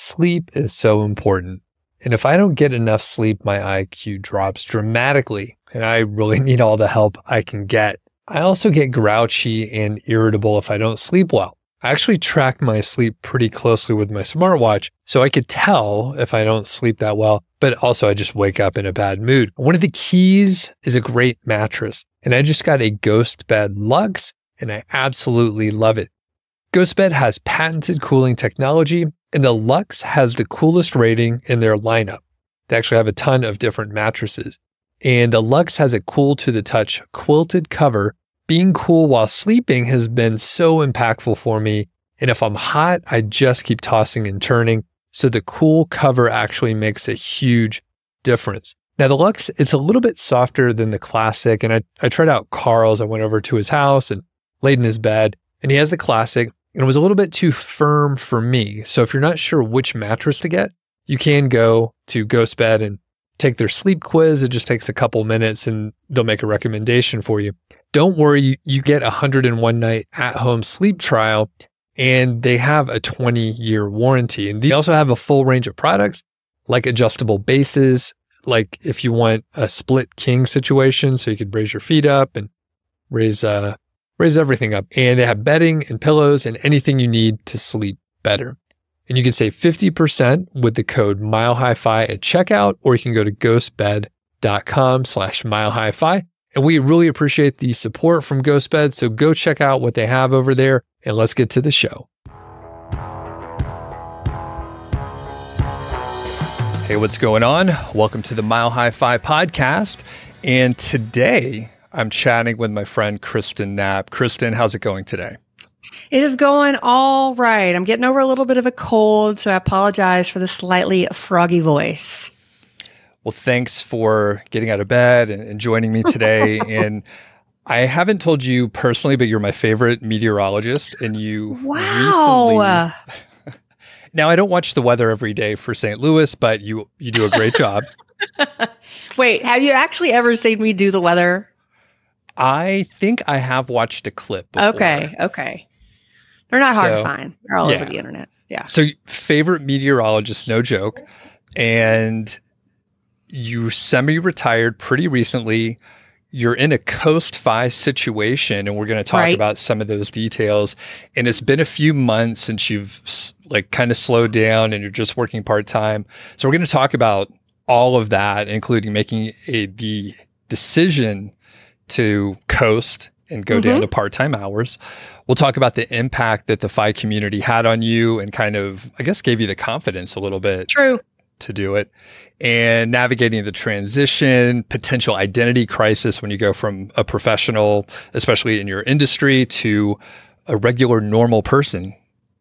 Sleep is so important. And if I don't get enough sleep, my IQ drops dramatically, and I really need all the help I can get. I also get grouchy and irritable if I don't sleep well. I actually track my sleep pretty closely with my smartwatch, so I could tell if I don't sleep that well, but also I just wake up in a bad mood. One of the keys is a great mattress, and I just got a Ghost Bed Luxe, and I absolutely love it. Ghost Bed has patented cooling technology, and the Luxe has the coolest rating in their lineup. They actually have a ton of different mattresses. And the Luxe has a cool to the touch quilted cover. Being cool while sleeping has been so impactful for me. And if I'm hot, I just keep tossing and turning. So the cool cover actually makes a huge difference. Now the Luxe, it's a little bit softer than the Classic. And I tried out Carl's. I went over to his house and laid in his bed. And he has the Classic. And it was a little bit too firm for me. So if you're not sure which mattress to get, you can go to Ghost Bed and take their sleep quiz. It just takes a couple minutes and they'll make a recommendation for you. Don't worry, you get a 101 night at-home sleep trial, and they have a 20-year warranty. And they also have a full range of products like adjustable bases, like if you want a split king situation, so you could raise your feet up and raise everything up. And they have bedding and pillows and anything you need to sleep better. And you can save 50% with the code MileHiFi at checkout, or you can go to ghostbed.com/MileHiFi. And we really appreciate the support from Ghost Bed. So go check out what they have over there, and let's get to the show. Hey, what's going on? Welcome to the Mile High Fi podcast. And today I'm chatting with my friend, Kristen Knapp. Kristen, how's it going today? It is going all right. I'm getting over a little bit of a cold, so I apologize for the slightly froggy voice. Well, thanks for getting out of bed and joining me today. And I haven't told you personally, but you're my favorite meteorologist. And you recently... Now, I don't watch the weather every day for St. Louis, but you do a great job. Wait, have you actually ever seen me do the weather? I think I have watched a clip before. Okay. They're not hard to find. They're all over the internet. Yeah. So favorite meteorologist, no joke. And you semi-retired pretty recently. You're in a Coast Fi situation, and we're going to talk about some of those details. And it's been a few months since you've kind of slowed down and you're just working part-time. So we're going to talk about all of that, including making the decision to coast and go down to part-time hours. We'll talk about the impact that the Fi community had on you and kind of, I guess, gave you the confidence a little bit to do it, and navigating the transition, potential identity crisis when you go from a professional, especially in your industry, to a regular, normal person.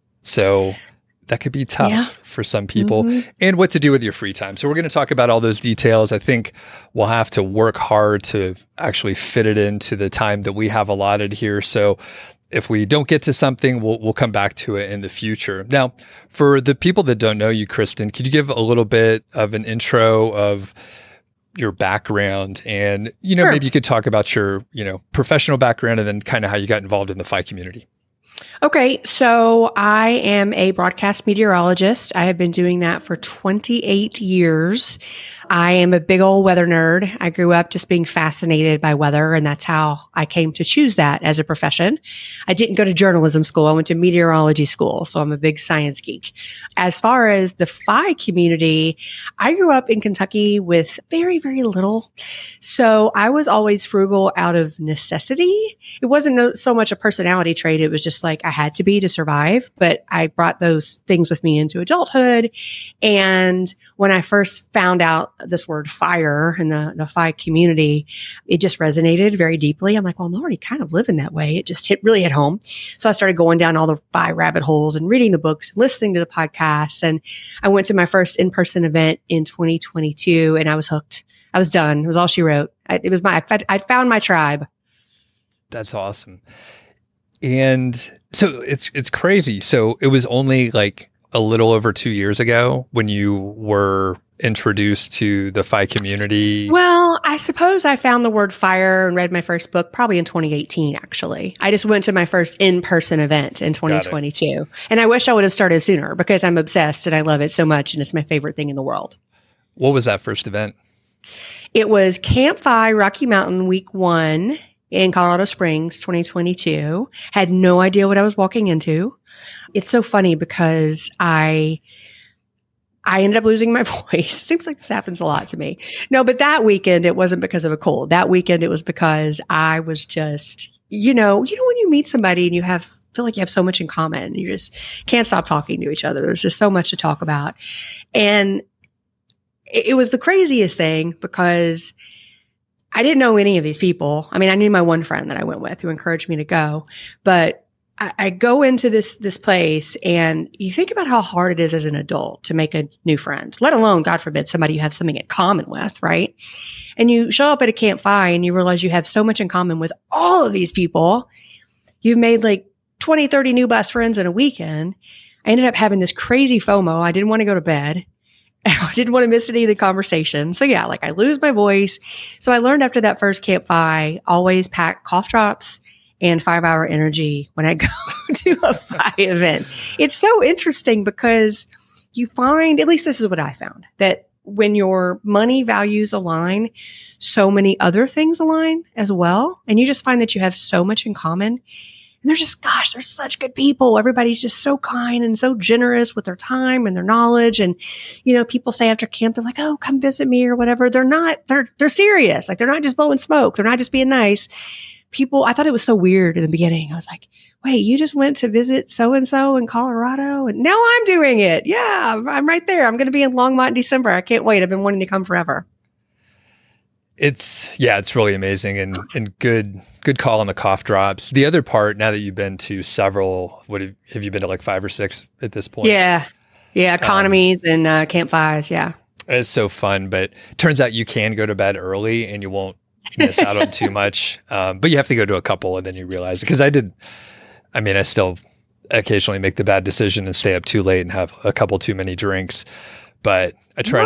So that could be tough for some people, and what to do with your free time. So we're going to talk about all those details. I think we'll have to work hard to actually fit it into the time that we have allotted here. So if we don't get to something, we'll come back to it in the future. Now, for the people that don't know you, Kristen, could you give a little bit of an intro of your background? And, maybe you could talk about your, professional background and then kind of how you got involved in the Fi community. Okay, so I am a broadcast meteorologist. I have been doing that for 28 years. I am a big old weather nerd. I grew up just being fascinated by weather, and that's how I came to choose that as a profession. I didn't go to journalism school. I went to meteorology school, so I'm a big science geek. As far as the Fi community, I grew up in Kentucky with very, very little. So I was always frugal out of necessity. It wasn't so much a personality trait. It was just like I had to be to survive, but I brought those things with me into adulthood. And when I first found out this word fire in the Fi community, it just resonated very deeply. I'm like, well, I'm already kind of living that way. It just really hit home. So I started going down all the Fi rabbit holes and reading the books and listening to the podcasts. And I went to my first in-person event in 2022 and I was hooked. I was done. It was all she wrote. I found my tribe. That's awesome. And so it's crazy. So it was only like a little over 2 years ago when you were introduced to the FI community? Well, I suppose I found the word fire and read my first book probably in 2018, actually. I just went to my first in-person event in 2022. And I wish I would have started sooner because I'm obsessed and I love it so much and it's my favorite thing in the world. What was that first event? It was Camp FI Rocky Mountain Week 1 in Colorado Springs, 2022. Had no idea what I was walking into. It's so funny because I ended up losing my voice. Seems like this happens a lot to me. No, but that weekend, it wasn't because of a cold. That weekend, it was because I was just, you know, when you meet somebody and feel like you have so much in common, you just can't stop talking to each other. There's just so much to talk about. And it was the craziest thing because I didn't know any of these people. I mean, I knew my one friend that I went with who encouraged me to go, but I go into this place and you think about how hard it is as an adult to make a new friend, let alone, God forbid, somebody you have something in common with, right? And you show up at a Camp FI and you realize you have so much in common with all of these people. You've made like 20, 30 new best friends in a weekend. I ended up having this crazy FOMO. I didn't want to go to bed. I didn't want to miss any of the conversation. So yeah, like I lose my voice. So I learned after that first Camp FI, always pack cough drops and 5-hour energy when I go to a FI event. It's so interesting because you find, at least this is what I found, that when your money values align, so many other things align as well. And you just find that you have so much in common. And they're just, gosh, they're such good people. Everybody's just so kind and so generous with their time and their knowledge. And, people say after camp, they're like, oh, come visit me or whatever. They're not, they're serious. Like they're not just blowing smoke. They're not just being nice. People, I thought it was so weird in the beginning. I was like, wait, you just went to visit so-and-so in Colorado and now I'm doing it. Yeah, I'm right there. I'm going to be in Longmont in December. I can't wait. I've been wanting to come forever. It's really amazing and good call on the cough drops. The other part, now that you've been to several, have you been to like 5 or 6 at this point? Yeah. Economies and Camp FIs. Yeah. It's so fun, but turns out you can go to bed early and you won't miss out on too much. But you have to go to a couple and then you realize it. Because I still occasionally make the bad decision and stay up too late and have a couple too many drinks. But I try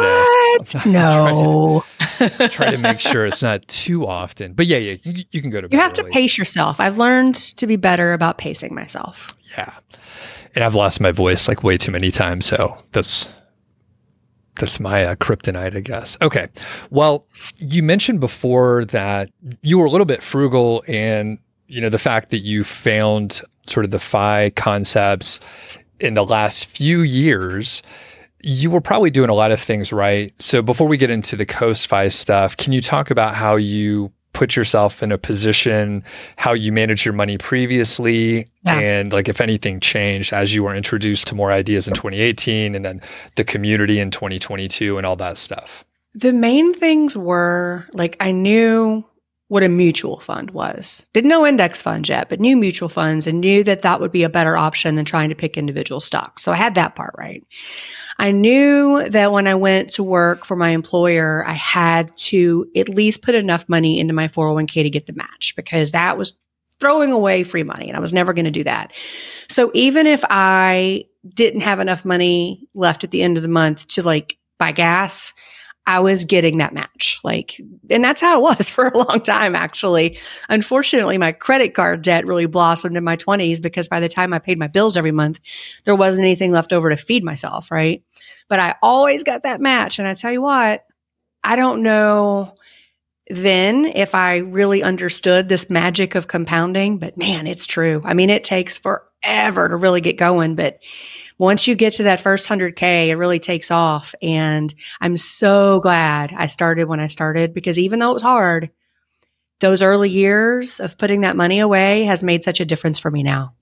to make sure it's not too often. But yeah, you can go to bed. You have to pace yourself. I've learned to be better about pacing myself. Yeah. And I've lost my voice like way too many times. So that's my kryptonite, I guess. Okay. Well, you mentioned before that you were a little bit frugal and, the fact that you found sort of the FI concepts in the last few years, you were probably doing a lot of things right. So before we get into the Coast FI stuff, can you talk about how you put yourself in a position, how you managed your money previously, and like if anything changed as you were introduced to more ideas in 2018 and then the community in 2022 and all that stuff? The main things were like I knew what a mutual fund was. Didn't know index funds yet, but knew mutual funds and knew that would be a better option than trying to pick individual stocks. So I had that part right. I knew that when I went to work for my employer, I had to at least put enough money into my 401k to get the match because that was throwing away free money and I was never going to do that. So even if I didn't have enough money left at the end of the month to like buy gas, I was getting that match. And that's how it was for a long time, actually. Unfortunately, my credit card debt really blossomed in my 20s because by the time I paid my bills every month, there wasn't anything left over to feed myself, right? But I always got that match. And I tell you what, I don't know then if I really understood this magic of compounding, but man, it's true. I mean, it takes forever to really get going, but once you get to that first 100K, it really takes off. And I'm so glad I started when I started because even though it was hard, those early years of putting that money away has made such a difference for me now.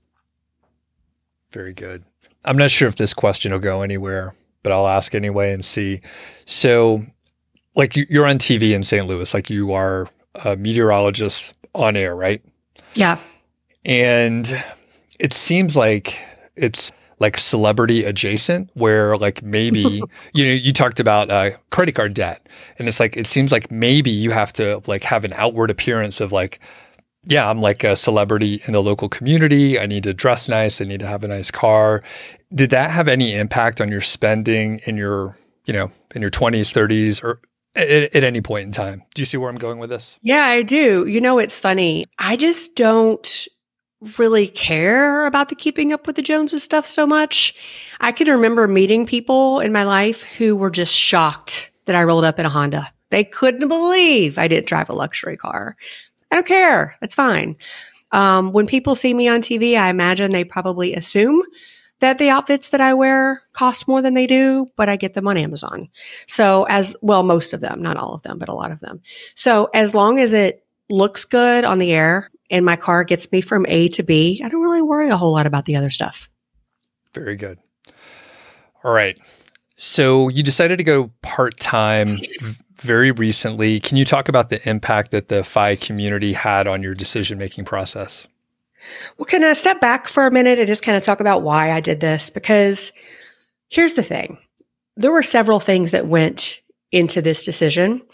Very good. I'm not sure if this question will go anywhere, but I'll ask anyway and see. So like you're on TV in St. Louis, like you are a meteorologist on air, right? Yeah. And it seems like it's like celebrity adjacent where like maybe, you talked about credit card debt and it's like, it seems like maybe you have to like have an outward appearance of like yeah, I'm like a celebrity in the local community. I need to dress nice. I need to have a nice car. Did that have any impact on your spending in your, in your 20s, 30s, or at any point in time? Do you see where I'm going with this? Yeah, I do. It's funny. I just don't really care about the keeping up with the Joneses stuff so much. I can remember meeting people in my life who were just shocked that I rolled up in a Honda. They couldn't believe I didn't drive a luxury car. I don't care. That's fine. When people see me on TV, I imagine they probably assume that the outfits that I wear cost more than they do, but I get them on Amazon. So most of them, not all of them, but a lot of them. So as long as it looks good on the air and my car gets me from A to B, I don't really worry a whole lot about the other stuff. Very good. All right. So you decided to go part-time very recently. Can you talk about the impact that the FI community had on your decision-making process? Well, can I step back for a minute and just kind of talk about why I did this? Because here's the thing. There were several things that went into this decision.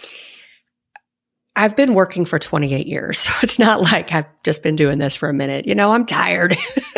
I've been working for 28 years, so it's not like I've just been doing this for a minute. I'm tired.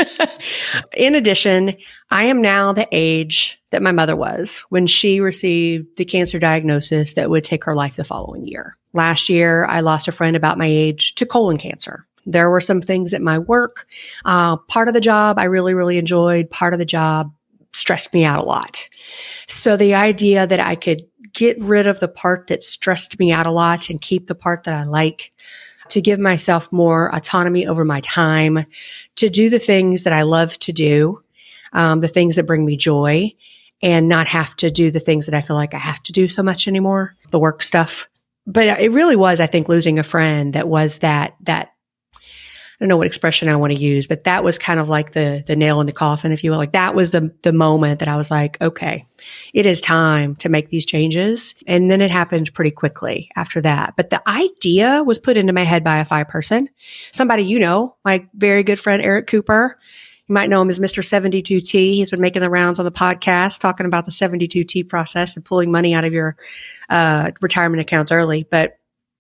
In addition, I am now the age that my mother was when she received the cancer diagnosis that would take her life the following year. Last year, I lost a friend about my age to colon cancer. There were some things at my work. Part of the job I really, really enjoyed. Part of the job stressed me out a lot. So the idea that I could get rid of the part that stressed me out a lot and keep the part that I like, to give myself more autonomy over my time, to do the things that I love to do, the things that bring me joy, and not have to do the things that I feel like I have to do so much anymore, the work stuff. But it really was, I think, losing a friend that was that I don't know what expression I want to use, but that was kind of like the nail in the coffin, if you will. Like that was the moment that I was like, okay, it is time to make these changes. And then it happened pretty quickly after that. But the idea was put into my head by a FI person, somebody, my very good friend, Eric Cooper. You might know him as Mr. 72T. He's been making the rounds on the podcast, talking about the 72T process and pulling money out of your retirement accounts early. But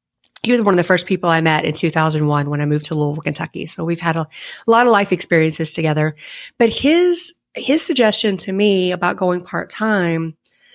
he was one of the first people I met in 2001 when I moved to Louisville, Kentucky. So we've had a lot of life experiences together. But his suggestion to me about going part-time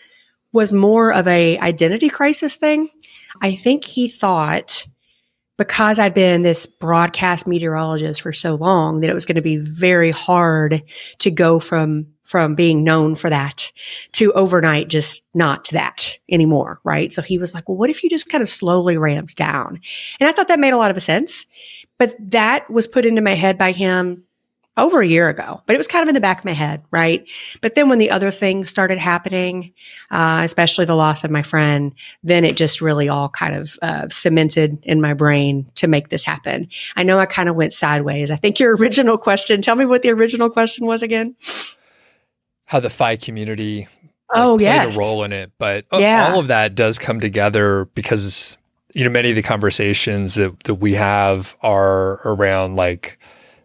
was more of a identity crisis thing. I think he thought because I'd been this broadcast meteorologist for so long that it was going to be very hard to go from being known for that to overnight just not that anymore, right? So he was like, well, what if you just kind of slowly ramped down? And I thought that made a lot of sense, but that was put into my head by him over a year ago, but it was kind of in the back of my head, right? But then when the other things started happening, especially the loss of my friend, then it just really all kind of cemented in my brain to make this happen. I know I kind of went sideways. I think your original question, tell me what the original question was again. How the FI community played a role in it. But all of that does come together because, many of the conversations that we have are around like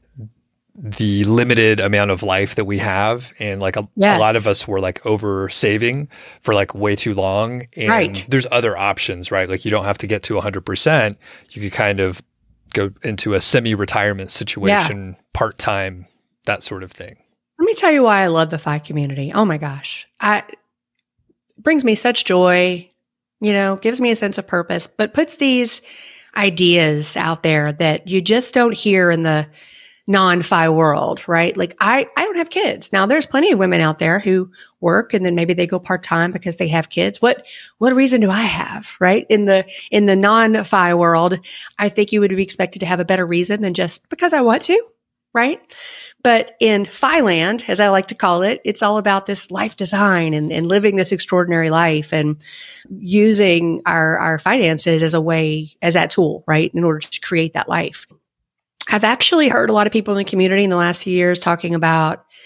the limited amount of life that we have. And like a lot of us were like over saving for like way too long. And there's other options, right? Like you don't have to get to 100%. You could kind of go into a semi-retirement situation, part-time, that sort of thing. Let me tell you why I love the FI community. Oh my gosh. It brings me such joy, gives me a sense of purpose, but puts these ideas out there that you just don't hear in the non-FI world, right? Like I don't have kids. Now there's plenty of women out there who work and then maybe they go part-time because they have kids. What reason do I have, right? In the non-FI world, I think you would be expected to have a better reason than just because I want to, right? But in FI land, as I like to call it, it's all about this life design and living this extraordinary life and using our finances as that tool, right? In order to create that life. I've actually heard a lot of people in the community in the last few years talking about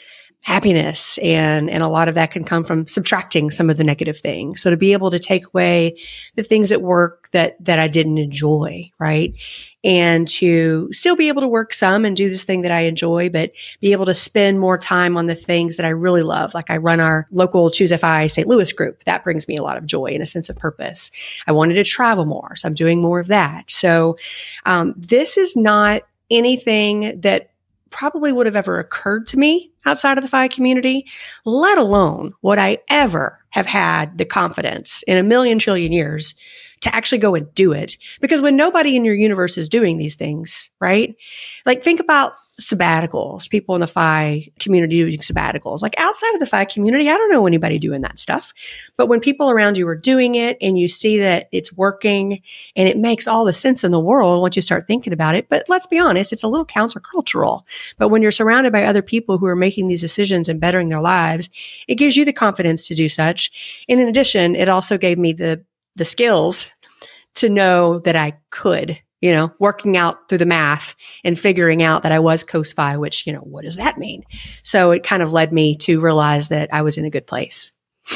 happiness. And a lot of that can come from subtracting some of the negative things. So to be able to take away the things at work that I didn't enjoy, right? And to still be able to work some and do this thing that I enjoy, but be able to spend more time on the things that I really love. Like I run our local Choose FI St. Louis group. That brings me a lot of joy and a sense of purpose. I wanted to travel more, so I'm doing more of that. So this is not anything that probably would have ever occurred to me outside of the FI community, let alone would I ever have had the confidence in a million trillion years to actually go and do it. Because when nobody in your universe is doing these things, right? Like think about sabbaticals, people in the FI community doing sabbaticals. Like outside of the FI community, I don't know anybody doing that stuff. But when people around you are doing it and you see that it's working and it makes all the sense in the world once you start thinking about it. But let's be honest, it's a little countercultural. But when you're surrounded by other people who are making these decisions and bettering their lives, it gives you the confidence to do such. And in addition, it also gave me the skills to know that I could, working out through the math and figuring out that I was COSFI, which, what does that mean? So it kind of led me to realize that I was in a good place.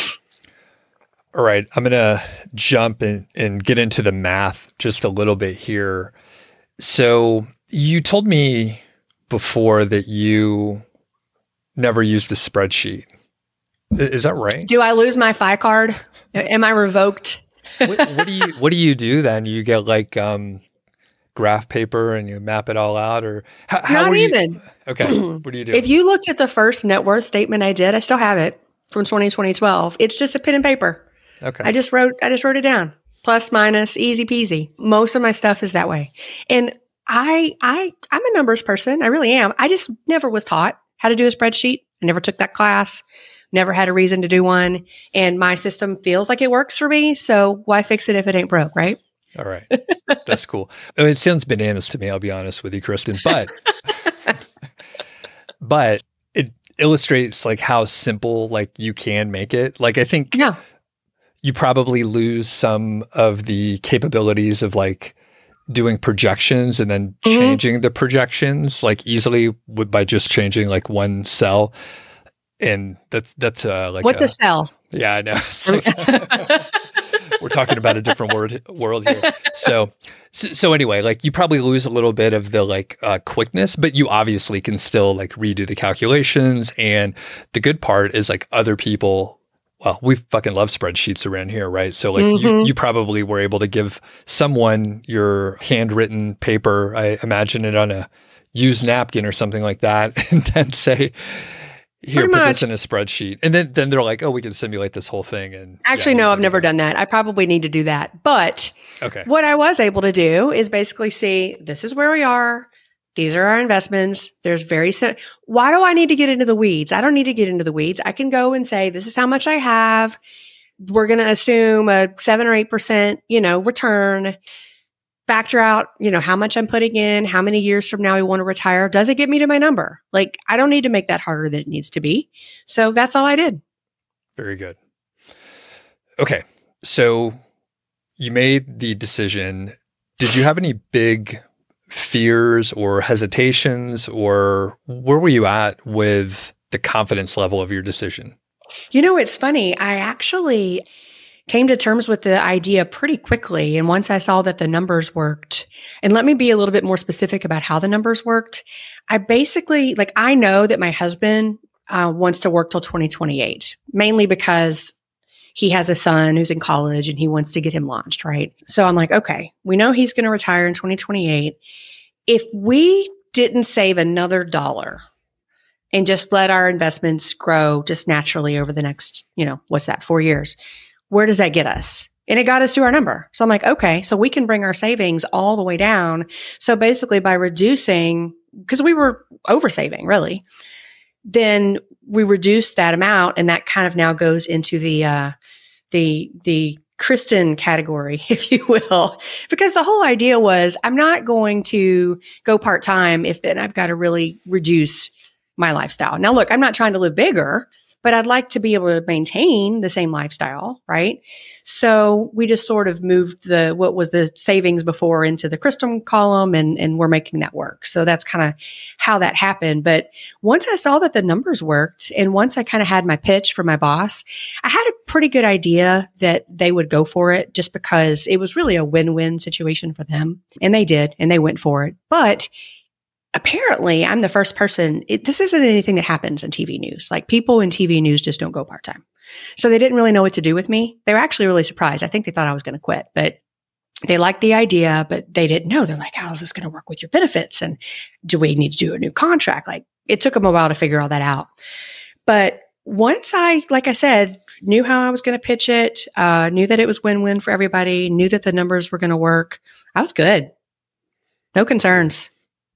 All right. I'm going to jump and get into the math just a little bit here. So you told me before that you never used a spreadsheet. Is that right? Do I lose my FI card? Am I revoked? What do you do then? You get like graph paper and you map it all out, or how Not even. Okay, what do you do? If you looked at the first net worth statement I did, I still have it from 2012. It's just a pen and paper. Okay, I just wrote it down. Plus minus, easy peasy. Most of my stuff is that way, and I'm a numbers person. I really am. I just never was taught how to do a spreadsheet. I never took that class. Never had a reason to do one. And my system feels like it works for me. So why fix it if it ain't broke, right? All right. That's cool. I mean, it sounds bananas to me, I'll be honest with you, Kristen, but it illustrates like how simple like you can make it. Like I think you probably lose some of the capabilities of like doing projections and then changing the projections like easily by just changing like one cell. And that's like what's a cell? Yeah, I know. So, we're talking about a different world here. So anyway, like you probably lose a little bit of the like quickness, but you obviously can still like redo the calculations. And the good part is like other people, well, we fucking love spreadsheets around here, right? So like you probably were able to give someone your handwritten paper, I imagine it on a used napkin or something like that, and then say, here, put this in a spreadsheet. And then they're like, oh, we can simulate this whole thing. And actually, no, I've never done that. I probably need to do that. But what I was able to do is basically see, this is where we are. These are our investments. There's why do I need to get into the weeds? I don't need to get into the weeds. I can go and say, this is how much I have. We're going to assume a 7 or 8%, return. Factor out, how much I'm putting in, how many years from now I want to retire. Does it get me to my number? Like, I don't need to make that harder than it needs to be. So that's all I did. Very good. Okay. So you made the decision. Did you have any big fears or hesitations, or where were you at with the confidence level of your decision? It's funny. I actually came to terms with the idea pretty quickly. And once I saw that the numbers worked, and let me be a little bit more specific about how the numbers worked. I basically, I know that my husband wants to work till 2028, mainly because he has a son who's in college and he wants to get him launched, right? So I'm like, okay, we know he's going to retire in 2028. If we didn't save another dollar and just let our investments grow just naturally over the next, 4 years, where does that get us? And it got us to our number. So I'm like, okay, so we can bring our savings all the way down. So basically by reducing, because we were oversaving really, then we reduced that amount, and that kind of now goes into the Kristen category, if you will, because the whole idea was I'm not going to go part-time if then I've got to really reduce my lifestyle. Now, look, I'm not trying to live bigger, but I'd like to be able to maintain the same lifestyle, right? So we just sort of moved what was the savings before into the Kristen column, and we're making that work. So that's kind of how that happened. But once I saw that the numbers worked, and once I kind of had my pitch for my boss, I had a pretty good idea that they would go for it just because it was really a win-win situation for them. And they did, and they went for it. But apparently, I'm the first person. This isn't anything that happens in TV news. Like, people in TV news just don't go part-time. So they didn't really know what to do with me. They were actually really surprised. I think they thought I was going to quit, but they liked the idea, but they didn't know. They're like, how is this going to work with your benefits? And do we need to do a new contract? Like, it took them a while to figure all that out. But once I, like I said, knew how I was going to pitch it, knew that it was win-win for everybody, knew that the numbers were going to work, I was good. No concerns.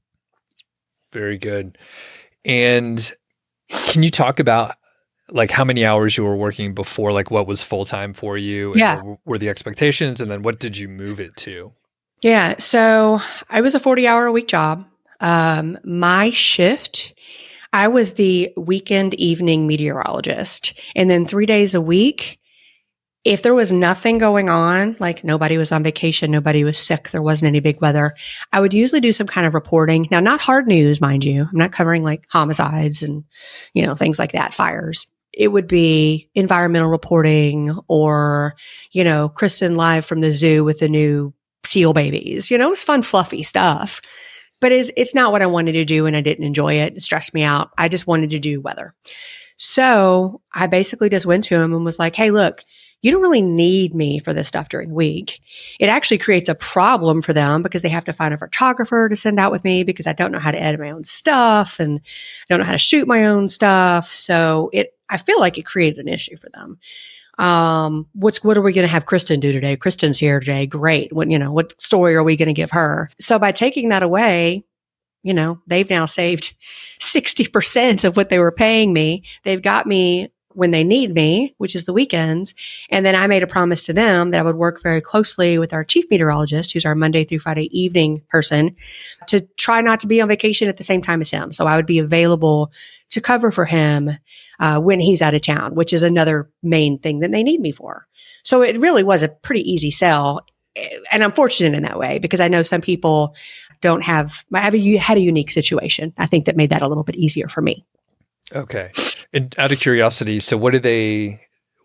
Very good. And can you talk about like how many hours you were working before, like what was full-time for you? And Yeah. what were the expectations? And then what did you move it to? Yeah. So I was a 40-hour-a-week job. My shift, I was the weekend evening meteorologist. And then 3 days a week, if there was nothing going on, like nobody was on vacation, nobody was sick, there wasn't any big weather, I would usually do some kind of reporting. Now, not hard news, mind you. I'm not covering like homicides and, things like that, fires. It would be environmental reporting or, Kristen live from the zoo with the new seal babies. It was fun, fluffy stuff. But it's not what I wanted to do, and I didn't enjoy it. It stressed me out. I just wanted to do weather. So I basically just went to him and was like, hey, look, you don't really need me for this stuff during the week. It actually creates a problem for them because they have to find a photographer to send out with me because I don't know how to edit my own stuff and I don't know how to shoot my own stuff. So I feel like it created an issue for them. What are we going to have Kristen do today? Kristen's here today. Great. What story are we going to give her? So by taking that away, they've now saved 60% of what they were paying me. They've got me when they need me, which is the weekends. And then I made a promise to them that I would work very closely with our chief meteorologist, who's our Monday through Friday evening person, to try not to be on vacation at the same time as him. So I would be available to cover for him when he's out of town, which is another main thing that they need me for. So it really was a pretty easy sell. And I'm fortunate in that way because I know some people had a unique situation. I think that made that a little bit easier for me. Okay. And out of curiosity, so what do they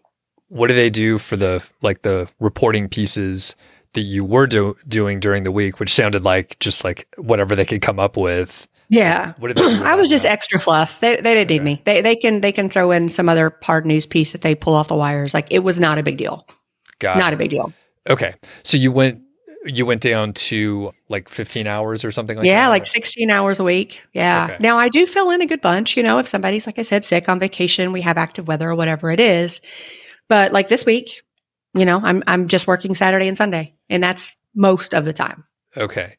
do for the reporting pieces that you were doing during the week, which sounded like just like whatever they could come up with? Yeah. What did they do? I was just extra fluff. They didn't need me. They can throw in some other hard news piece that they pull off the wires. Like, it was not a big deal. Not a big deal. Okay. So you went down to like 15 hours or something like that? Yeah, like 16 hours a week. Yeah. Okay. Now I do fill in a good bunch, if somebody's, like I said, sick, on vacation, we have active weather or whatever it is. But like this week, I'm just working Saturday and Sunday, and that's most of the time. Okay.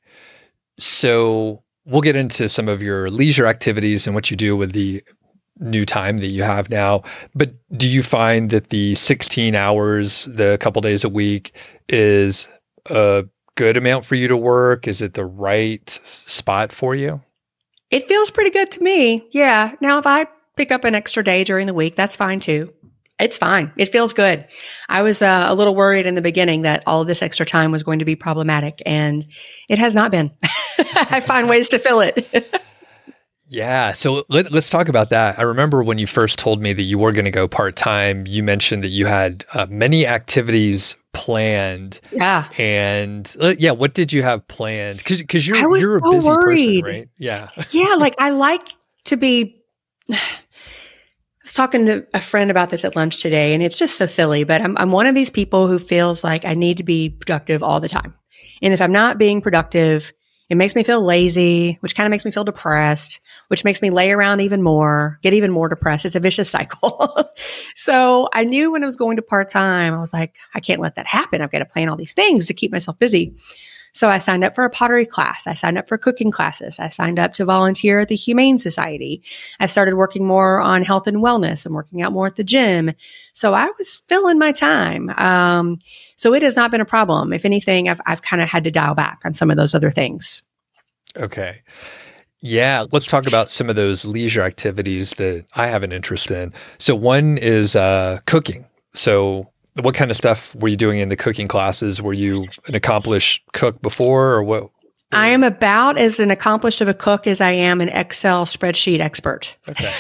So we'll get into some of your leisure activities and what you do with the new time that you have now. But do you find that the 16 hours, the couple days a week, is a good amount for you to work? Is it the right spot for you? It feels pretty good to me. Yeah. Now, if I pick up an extra day during the week, that's fine too. It's fine. It feels good. I was a little worried in the beginning that all of this extra time was going to be problematic, and it has not been. I find ways to fill it. Yeah. So let's talk about that. I remember when you first told me that you were going to go part-time, you mentioned that you had many activities planned. Yeah. And what did you have planned? Because you're a so busy worried. person, right? Yeah. Yeah. Like, I like to be, I was talking to a friend about this at lunch today, and it's just so silly, but I'm one of these people who feels like I need to be productive all the time. And if I'm not being productive, it makes me feel lazy, which kind of makes me feel depressed, which makes me lay around even more, get even more depressed. It's a vicious cycle. So I knew when I was going to part-time, I was like, I can't let that happen. I've got to plan all these things to keep myself busy. So I signed up for a pottery class. I signed up for cooking classes. I signed up to volunteer at the Humane Society. I started working more on health and wellness and working out more at the gym. So I was filling my time. So it has not been a problem. If anything, I've kind of had to dial back on some of those other things. Okay. Yeah, let's talk about some of those leisure activities that I have an interest in. So one is cooking. So what kind of stuff were you doing in the cooking classes? Were you an accomplished cook before, or what? I am about as an accomplished of a cook as I am an Excel spreadsheet expert. Okay.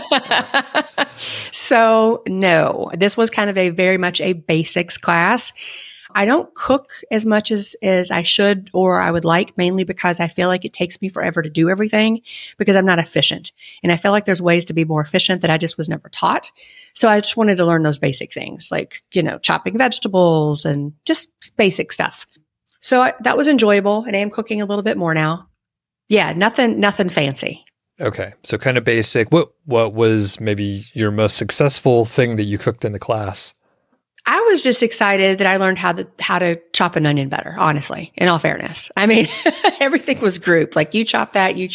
So no, this was kind of very much a basics class. I don't cook as much as I should or I would like, mainly because I feel like it takes me forever to do everything because I'm not efficient. And I feel like there's ways to be more efficient that I just was never taught. So I just wanted to learn those basic things like, chopping vegetables and just basic stuff. So that was enjoyable. And I am cooking a little bit more now. Yeah, nothing fancy. Okay. So kind of basic. What was maybe your most successful thing that you cooked in the class? I was just excited that I learned how to chop an onion better, honestly, in all fairness. I mean, everything was grouped. Like you chop that. We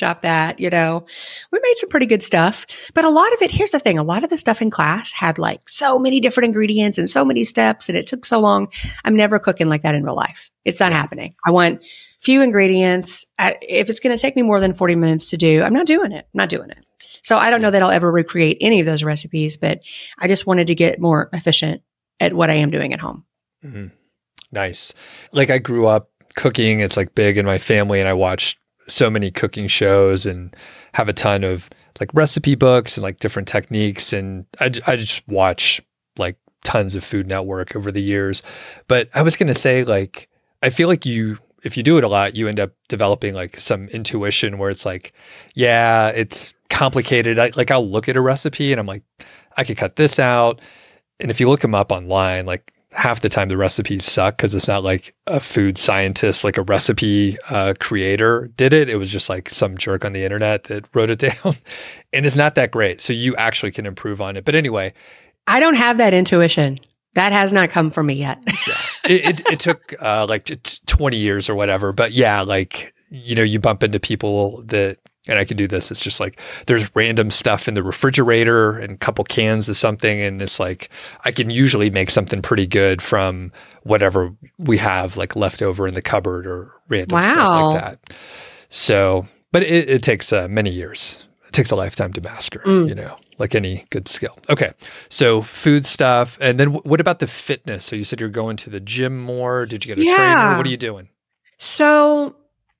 made some pretty good stuff. But a lot of it, here's the thing, a lot of the stuff in class had like so many different ingredients and so many steps and it took so long. I'm never cooking like that in real life. It's not happening. I want few ingredients. If it's going to take me more than 40 minutes to do, I'm not doing it. So I don't know that I'll ever recreate any of those recipes, but I just wanted to get more efficient at what I am doing at home. Mm-hmm. Nice. Like I grew up cooking. It's like big in my family and I watched so many cooking shows and have a ton of like recipe books and like different techniques. And I just watch like tons of Food Network over the years. But I was going to say like, I feel like if you do it a lot, you end up developing like some intuition where it's like, yeah, it's complicated. I'll look at a recipe and I'm like, I could cut this out. And if you look them up online, like half the time the recipes suck because it's not like a food scientist, like a recipe creator did it. It was just like some jerk on the internet that wrote it down. And it's not that great. So you actually can improve on it. But anyway. I don't have that intuition. That has not come from me yet. Yeah. It took like 20 years or whatever. But yeah, like, you bump into people that, and I can do this. It's just like there's random stuff in the refrigerator and a couple cans of something. And it's like I can usually make something pretty good from whatever we have like left over in the cupboard or random stuff like that. So, but it takes many years. It takes a lifetime to master, like any good skill. Okay. So food stuff. And then what about the fitness? So you said you're going to the gym more. Did you get a trainer? What are you doing? So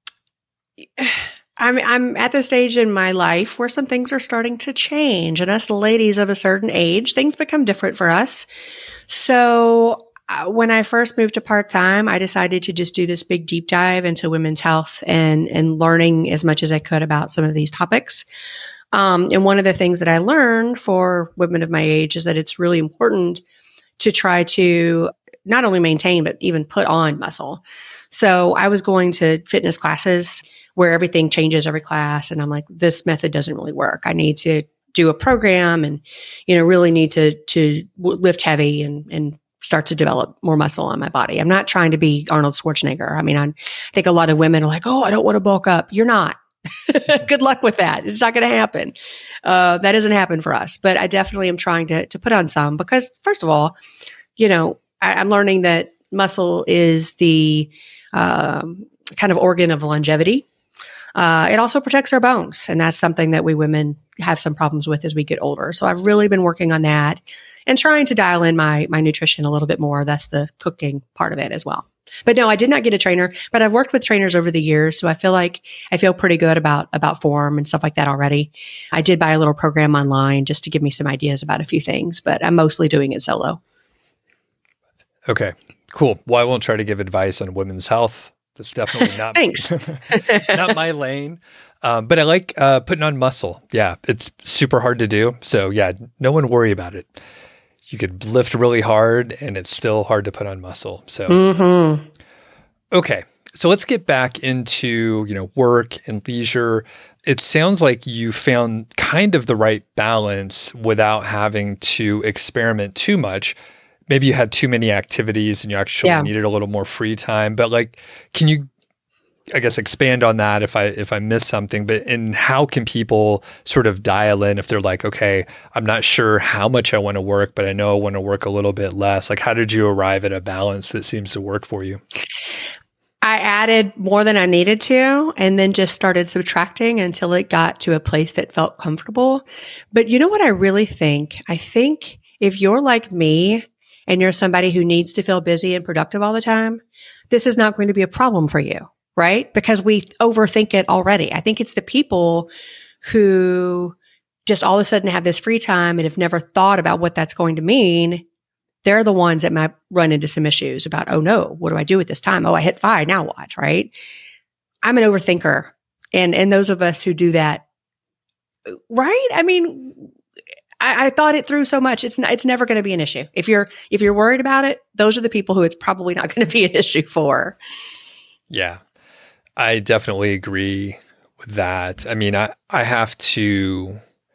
I'm at the stage in my life where some things are starting to change. And us ladies of a certain age, things become different for us. So when I first moved to part-time, I decided to just do this big deep dive into women's health and learning as much as I could about some of these topics. And one of the things that I learned for women of my age is that it's really important to try to not only maintain, but even put on muscle. So I was going to fitness classes where everything changes every class. And I'm like, this method doesn't really work. I need to do a program and, really need to lift heavy and start to develop more muscle on my body. I'm not trying to be Arnold Schwarzenegger. I mean, I think a lot of women are like, oh, I don't want to bulk up. You're not. Good luck with that. It's not going to happen. That doesn't happen for us. But I definitely am trying to put on some because, first of all, I'm learning that muscle is the kind of organ of longevity. It also protects our bones. And that's something that we women have some problems with as we get older. So I've really been working on that and trying to dial in my nutrition a little bit more. That's the cooking part of it as well. But no, I did not get a trainer, but I've worked with trainers over the years. So I feel pretty good about form and stuff like that already. I did buy a little program online just to give me some ideas about a few things, but I'm mostly doing it solo. Okay, cool. Well, I won't try to give advice on women's health. That's definitely not Thanks. not my lane. But I like putting on muscle. Yeah, it's super hard to do. So yeah, no one worry about it. You could lift really hard and it's still hard to put on muscle. So, Okay. So let's get back into, work and leisure. It sounds like you found kind of the right balance without having to experiment too much. Maybe you had too many activities and you actually needed a little more free time, but can you, I guess, expand on that if I miss something, and how can people sort of dial in if they're like, okay, I'm not sure how much I want to work, but I know I want to work a little bit less. Like, how did you arrive at a balance that seems to work for you? I added more than I needed to and then just started subtracting until it got to a place that felt comfortable. But you know what I really think? I think if you're like me and you're somebody who needs to feel busy and productive all the time, this is not going to be a problem for you, right? Because we overthink it already. I think it's the people who just all of a sudden have this free time and have never thought about what that's going to mean. They're the ones that might run into some issues about, oh no, what do I do with this time? Oh, I hit 5. Now what? Right? I'm an overthinker. And those of us who do that, right? I mean, I thought it through so much. It's never going to be an issue. If you're worried about it, those are the people who it's probably not going to be an issue for. Yeah, I definitely agree with that. I mean, I have to,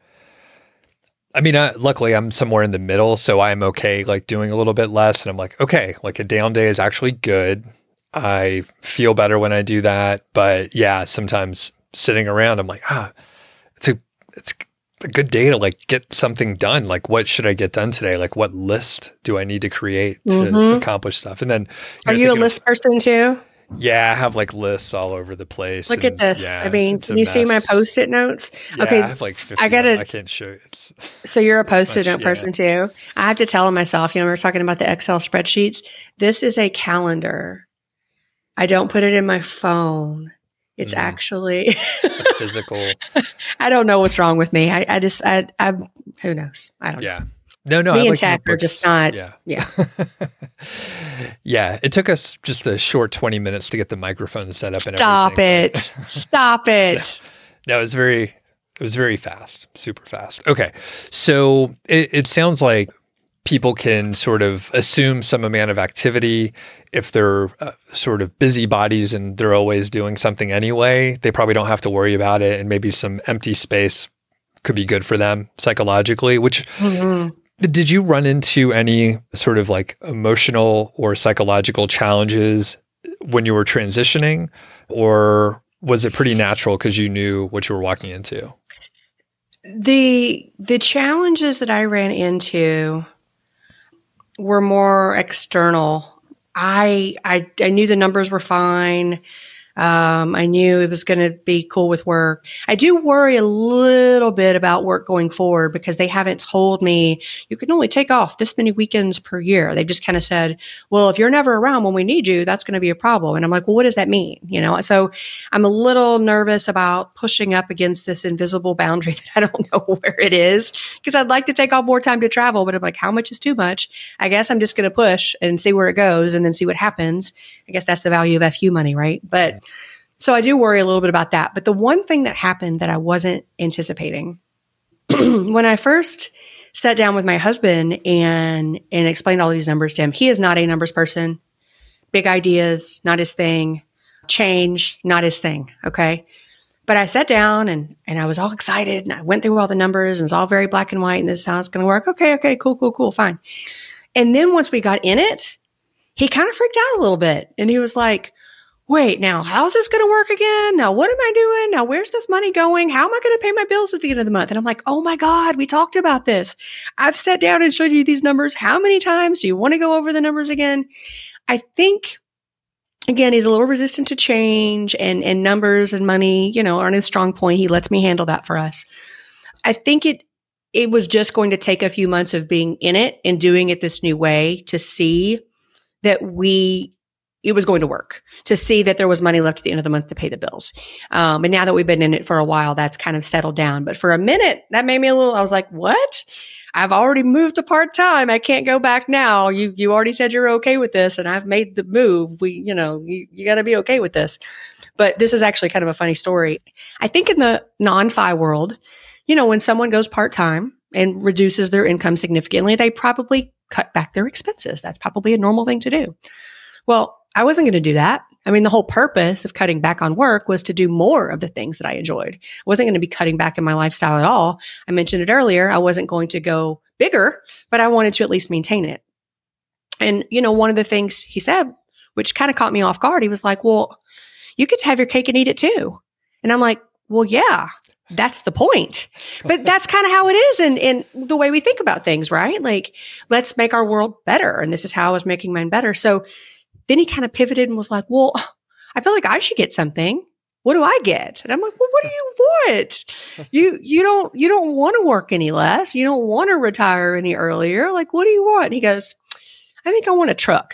luckily I'm somewhere in the middle, so I'm okay like doing a little bit less. And I'm like, okay, like a down day is actually good. I feel better when I do that. But yeah, sometimes sitting around, I'm like, it's a good day to like get something done. Like, what should I get done today? Like, what list do I need to create to accomplish stuff? And then, are you a list person too? Yeah, I have like lists all over the place. Look at this. Yeah, I mean, can you see my Post-it notes? Yeah, okay, I have like 50. I can't show you. So you're a Post-it note person too? I have to tell myself, we were talking about the Excel spreadsheets. This is a calendar. I don't put it in my phone. It's actually a physical. I don't know what's wrong with me. I who knows? I don't know. No, me I and like tech are just not. Yeah. Yeah. It took us just a short 20 minutes to get the microphone set up. Stop it. Stop it. No, it was very fast, super fast. Okay. So it sounds like people can sort of assume some amount of activity if they're sort of busybodies and they're always doing something anyway. They probably don't have to worry about it, and maybe some empty space could be good for them psychologically, which did you run into any sort of like emotional or psychological challenges when you were transitioning, or was it pretty natural because you knew what you were walking into? The challenges that I ran into were more external. I knew the numbers were fine. I knew it was going to be cool with work. I do worry a little bit about work going forward because they haven't told me you can only take off this many weekends per year. They just kind of said, well, if you're never around when we need you, that's going to be a problem. And I'm like, well, what does that mean? So I'm a little nervous about pushing up against this invisible boundary that I don't know where it is, because I'd like to take off more time to travel, but I'm like, how much is too much? I guess I'm just going to push and see where it goes and then see what happens. I guess that's the value of FU money, right? But so I do worry a little bit about that. But the one thing that happened that I wasn't anticipating, when I first sat down with my husband and explained all these numbers to him, he is not a numbers person. Big ideas, not his thing. Change, not his thing. Okay. But I sat down and I was all excited and I went through all the numbers and it was all very black and white and this is how it's going to work. Okay, cool, fine. And then once we got in it, he kind of freaked out a little bit and he was like, wait, now how's this going to work again? Now what am I doing? Now where's this money going? How am I going to pay my bills at the end of the month? And I'm like, oh my God, we talked about this. I've sat down and showed you these numbers. How many times do you want to go over the numbers again? I think, again, he's a little resistant to change and numbers and money, aren't his strong point. He lets me handle that for us. I think it was just going to take a few months of being in it and doing it this new way to see that it was going to work, to see that there was money left at the end of the month to pay the bills. And now that we've been in it for a while, that's kind of settled down. But for a minute, that made me I was like, what? I've already moved to part-time. I can't go back now. You already said you're okay with this and I've made the move. You got to be okay with this. But this is actually kind of a funny story. I think in the non-FI world, when someone goes part-time and reduces their income significantly, they probably cut back their expenses. That's probably a normal thing to do. Well, I wasn't going to do that. I mean, the whole purpose of cutting back on work was to do more of the things that I enjoyed. I wasn't going to be cutting back in my lifestyle at all. I mentioned it earlier. I wasn't going to go bigger, but I wanted to at least maintain it. And, one of the things he said, which kind of caught me off guard, he was like, well, you could have your cake and eat it too. And I'm like, well, yeah, that's the point. But that's kind of how it is in the way we think about things, right? Like, let's make our world better. And this is how I was making mine better. So then he kind of pivoted and was like, well, I feel like I should get something. What do I get? And I'm like, well, what do you want? You don't want to work any less. You don't want to retire any earlier. Like, what do you want? And he goes, I think I want a truck.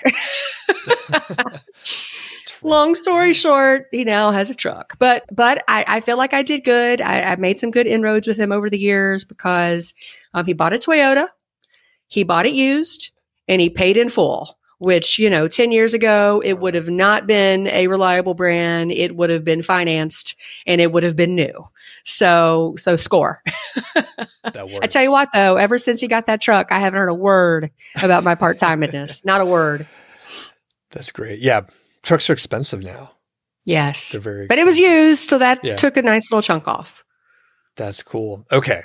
Long story short, he now has a truck. But I feel like I did good. I've made some good inroads with him over the years because he bought a Toyota, he bought it used, and he paid in full, which, 10 years ago, it would have not been a reliable brand. It would have been financed and it would have been new. So score. That works. I tell you what, though, ever since he got that truck, I haven't heard a word about my part-timedness. Not a word. That's great. Yeah. Trucks are expensive now. Yes. They're very expensive. But it was used, so that took a nice little chunk off. That's cool. Okay.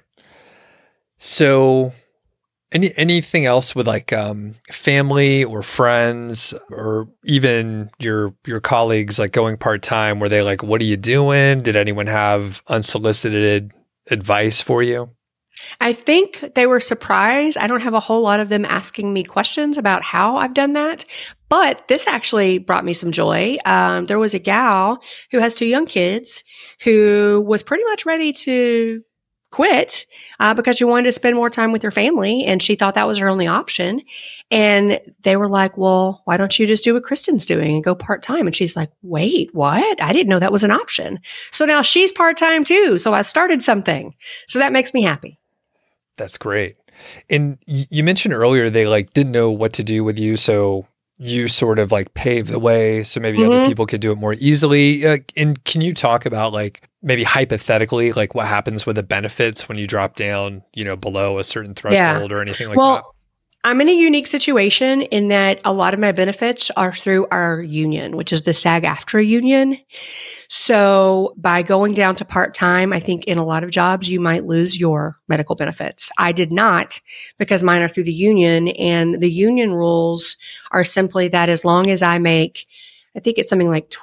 So anything else with like family or friends or even your colleagues like going part-time, were they like, what are you doing? Did anyone have unsolicited advice for you? I think they were surprised. I don't have a whole lot of them asking me questions about how I've done that, but this actually brought me some joy. There was a gal who has 2 young kids who was pretty much ready to quit because she wanted to spend more time with her family, and she thought that was her only option. And they were like, well, why don't you just do what Kristen's doing and go part-time? And she's like, wait, what? I didn't know that was an option. So now she's part-time too. So I started something. So that makes me happy. That's great. And you mentioned earlier they like didn't know what to do with you, so you sort of like paved the way so maybe other people could do it more easily. And can you talk about like maybe hypothetically like what happens with the benefits when you drop down, below a certain threshold or anything like that? I'm in a unique situation in that a lot of my benefits are through our union, which is the SAG-AFTRA union. So by going down to part-time, I think in a lot of jobs, you might lose your medical benefits. I did not, because mine are through the union, and the union rules are simply that as long as I make, I think it's something like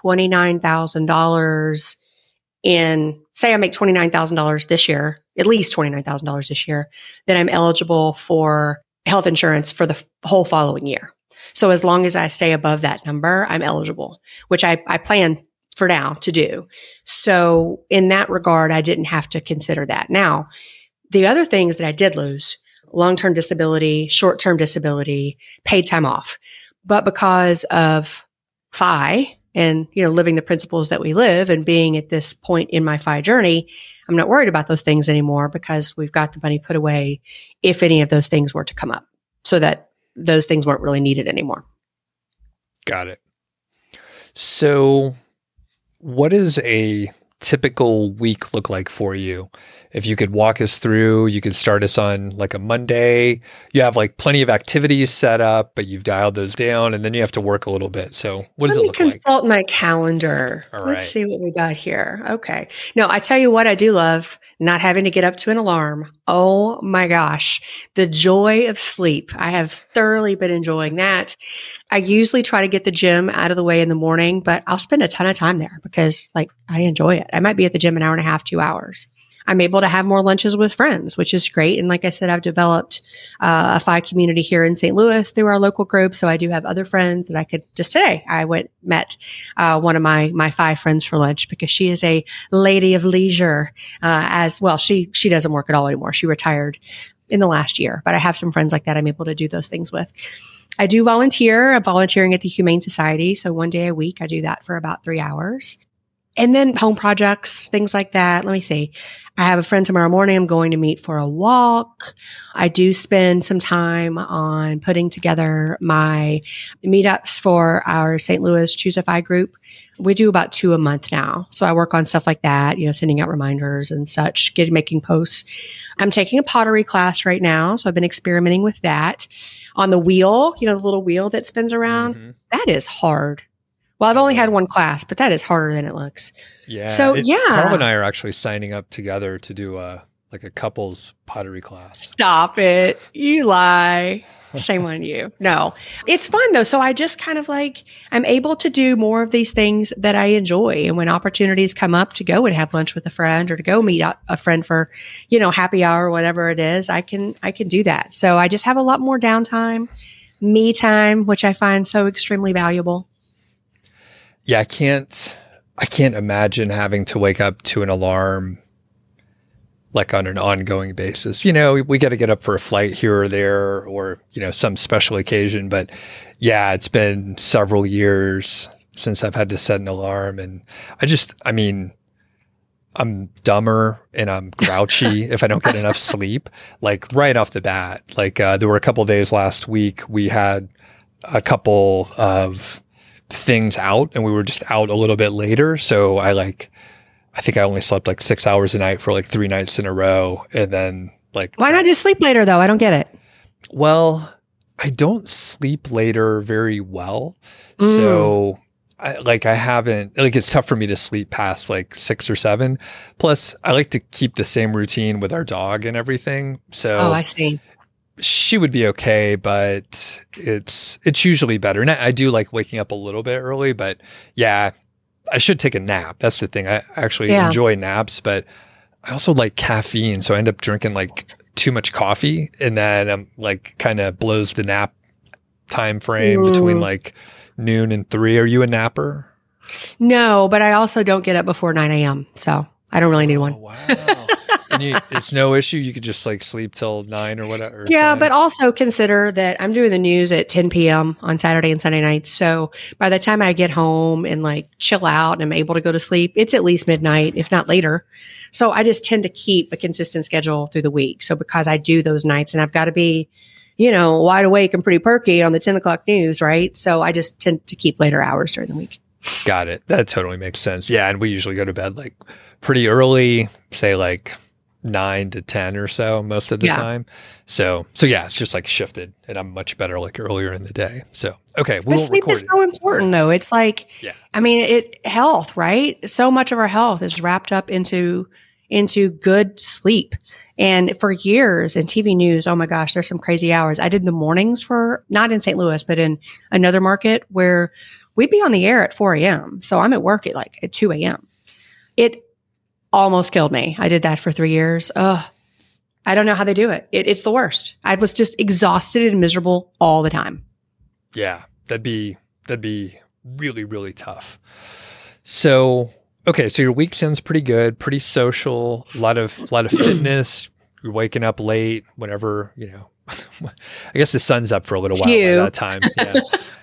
$29,000 say I make $29,000 this year, at least $29,000 this year, then I'm eligible for health insurance for the whole following year. So as long as I stay above that number, I'm eligible, which I plan for now to do. So in that regard, I didn't have to consider that. Now, the other things that I did lose, long-term disability, short-term disability, paid time off. But because of FI and, living the principles that we live and being at this point in my FI journey, I'm not worried about those things anymore because we've got the money put away if any of those things were to come up, so that those things weren't really needed anymore. Got it. So what does a typical week look like for you? If you could walk us through, you could start us on like a Monday. You have like plenty of activities set up, but you've dialed those down and then you have to work a little bit. So what does it look like? Let me consult my calendar. All right. Let's see what we got here. Okay. No, I tell you what, I do love not having to get up to an alarm. Oh my gosh. The joy of sleep. I have thoroughly been enjoying that. I usually try to get the gym out of the way in the morning, but I'll spend a ton of time there because I enjoy it. I might be at the gym an hour and a half, 2 hours. I'm able to have more lunches with friends, which is great. And like I said, I've developed a FI community here in St. Louis through our local group. So I do have other friends that I could just today. I met one of my FI friends for lunch because she is a lady of leisure as well. She doesn't work at all anymore. She retired in the last year, but I have some friends like that I'm able to do those things with. I do volunteer. I'm volunteering at the Humane Society. So one day a week, I do that for about 3 hours. And then home projects, things like that. Let me see. I have a friend tomorrow morning I'm going to meet for a walk. I do spend some time on putting together my meetups for our St. Louis Choose a FI group. We do about 2 a month now. So I work on stuff like that, sending out reminders and such, making posts. I'm taking a pottery class right now. So I've been experimenting with that. On the wheel, the little wheel that spins around, that is hard. Well, I've only had one class, but that is harder than it looks. Yeah. So, Carl and I are actually signing up together to do a couples pottery class. Stop it. You lie. Shame on you. No, it's fun though. So I just kind of I'm able to do more of these things that I enjoy. And when opportunities come up to go and have lunch with a friend or to go meet a friend for, happy hour, whatever it is, I can do that. So I just have a lot more downtime, me time, which I find so extremely valuable. Yeah, I can't imagine having to wake up to an alarm like on an ongoing basis. We got to get up for a flight here or there or, some special occasion. But yeah, it's been several years since I've had to set an alarm. And I'm dumber and I'm grouchy if I don't get enough sleep, like right off the bat. Like there were a couple of days last week, we had a couple of things out and we were just out a little bit later. So I think I only slept like 6 hours a night for like 3 nights in a row. And then why not just sleep later though? I don't get it. Well, I don't sleep later very well. So I haven't, it's tough for me to sleep past like 6 or 7. Plus I like to keep the same routine with our dog and everything. So I see. She would be okay, but it's usually better. And I do like waking up a little bit early, but yeah, I should take a nap. That's the thing. I actually enjoy naps, but I also like caffeine. So I end up drinking like too much coffee and then I'm like kind of blows the nap time frame between like noon and 3. Are you a napper? No, but I also don't get up before 9 a.m. So I don't really need one. Wow. And it's no issue. You could just like sleep till 9 or whatever. Or yeah, 10. but also consider that I'm doing the news at 10 p.m. on Saturday and Sunday nights. So by the time I get home and like chill out and I'm able to go to sleep, it's at least midnight, if not later. So I just tend to keep a consistent schedule through the week. So because I do those nights and I've got to be, wide awake and pretty perky on the 10 o'clock news, right? So I just tend to keep later hours during the week. Got it. That totally makes sense. Yeah. And we usually go to bed like pretty early, say like 9 to 10 or so most of the time. So yeah, it's just like shifted and I'm much better like earlier in the day. So, okay. But sleep is so important though. It's like, health, right? So much of our health is wrapped up into good sleep. And for years in TV news, oh my gosh, there's some crazy hours. I did the mornings for, not in St. Louis, but in another market where we'd be on the air at 4 a.m. So I'm at work at 2 a.m. It almost killed me. I did that for 3 years. I don't know how they do it. It's the worst. I was just exhausted and miserable all the time. Yeah, that'd be really, really tough. So, okay, so your week sounds pretty good, pretty social, a lot of fitness. You're waking up late whenever, I guess the sun's up for a little while by that time. Yeah.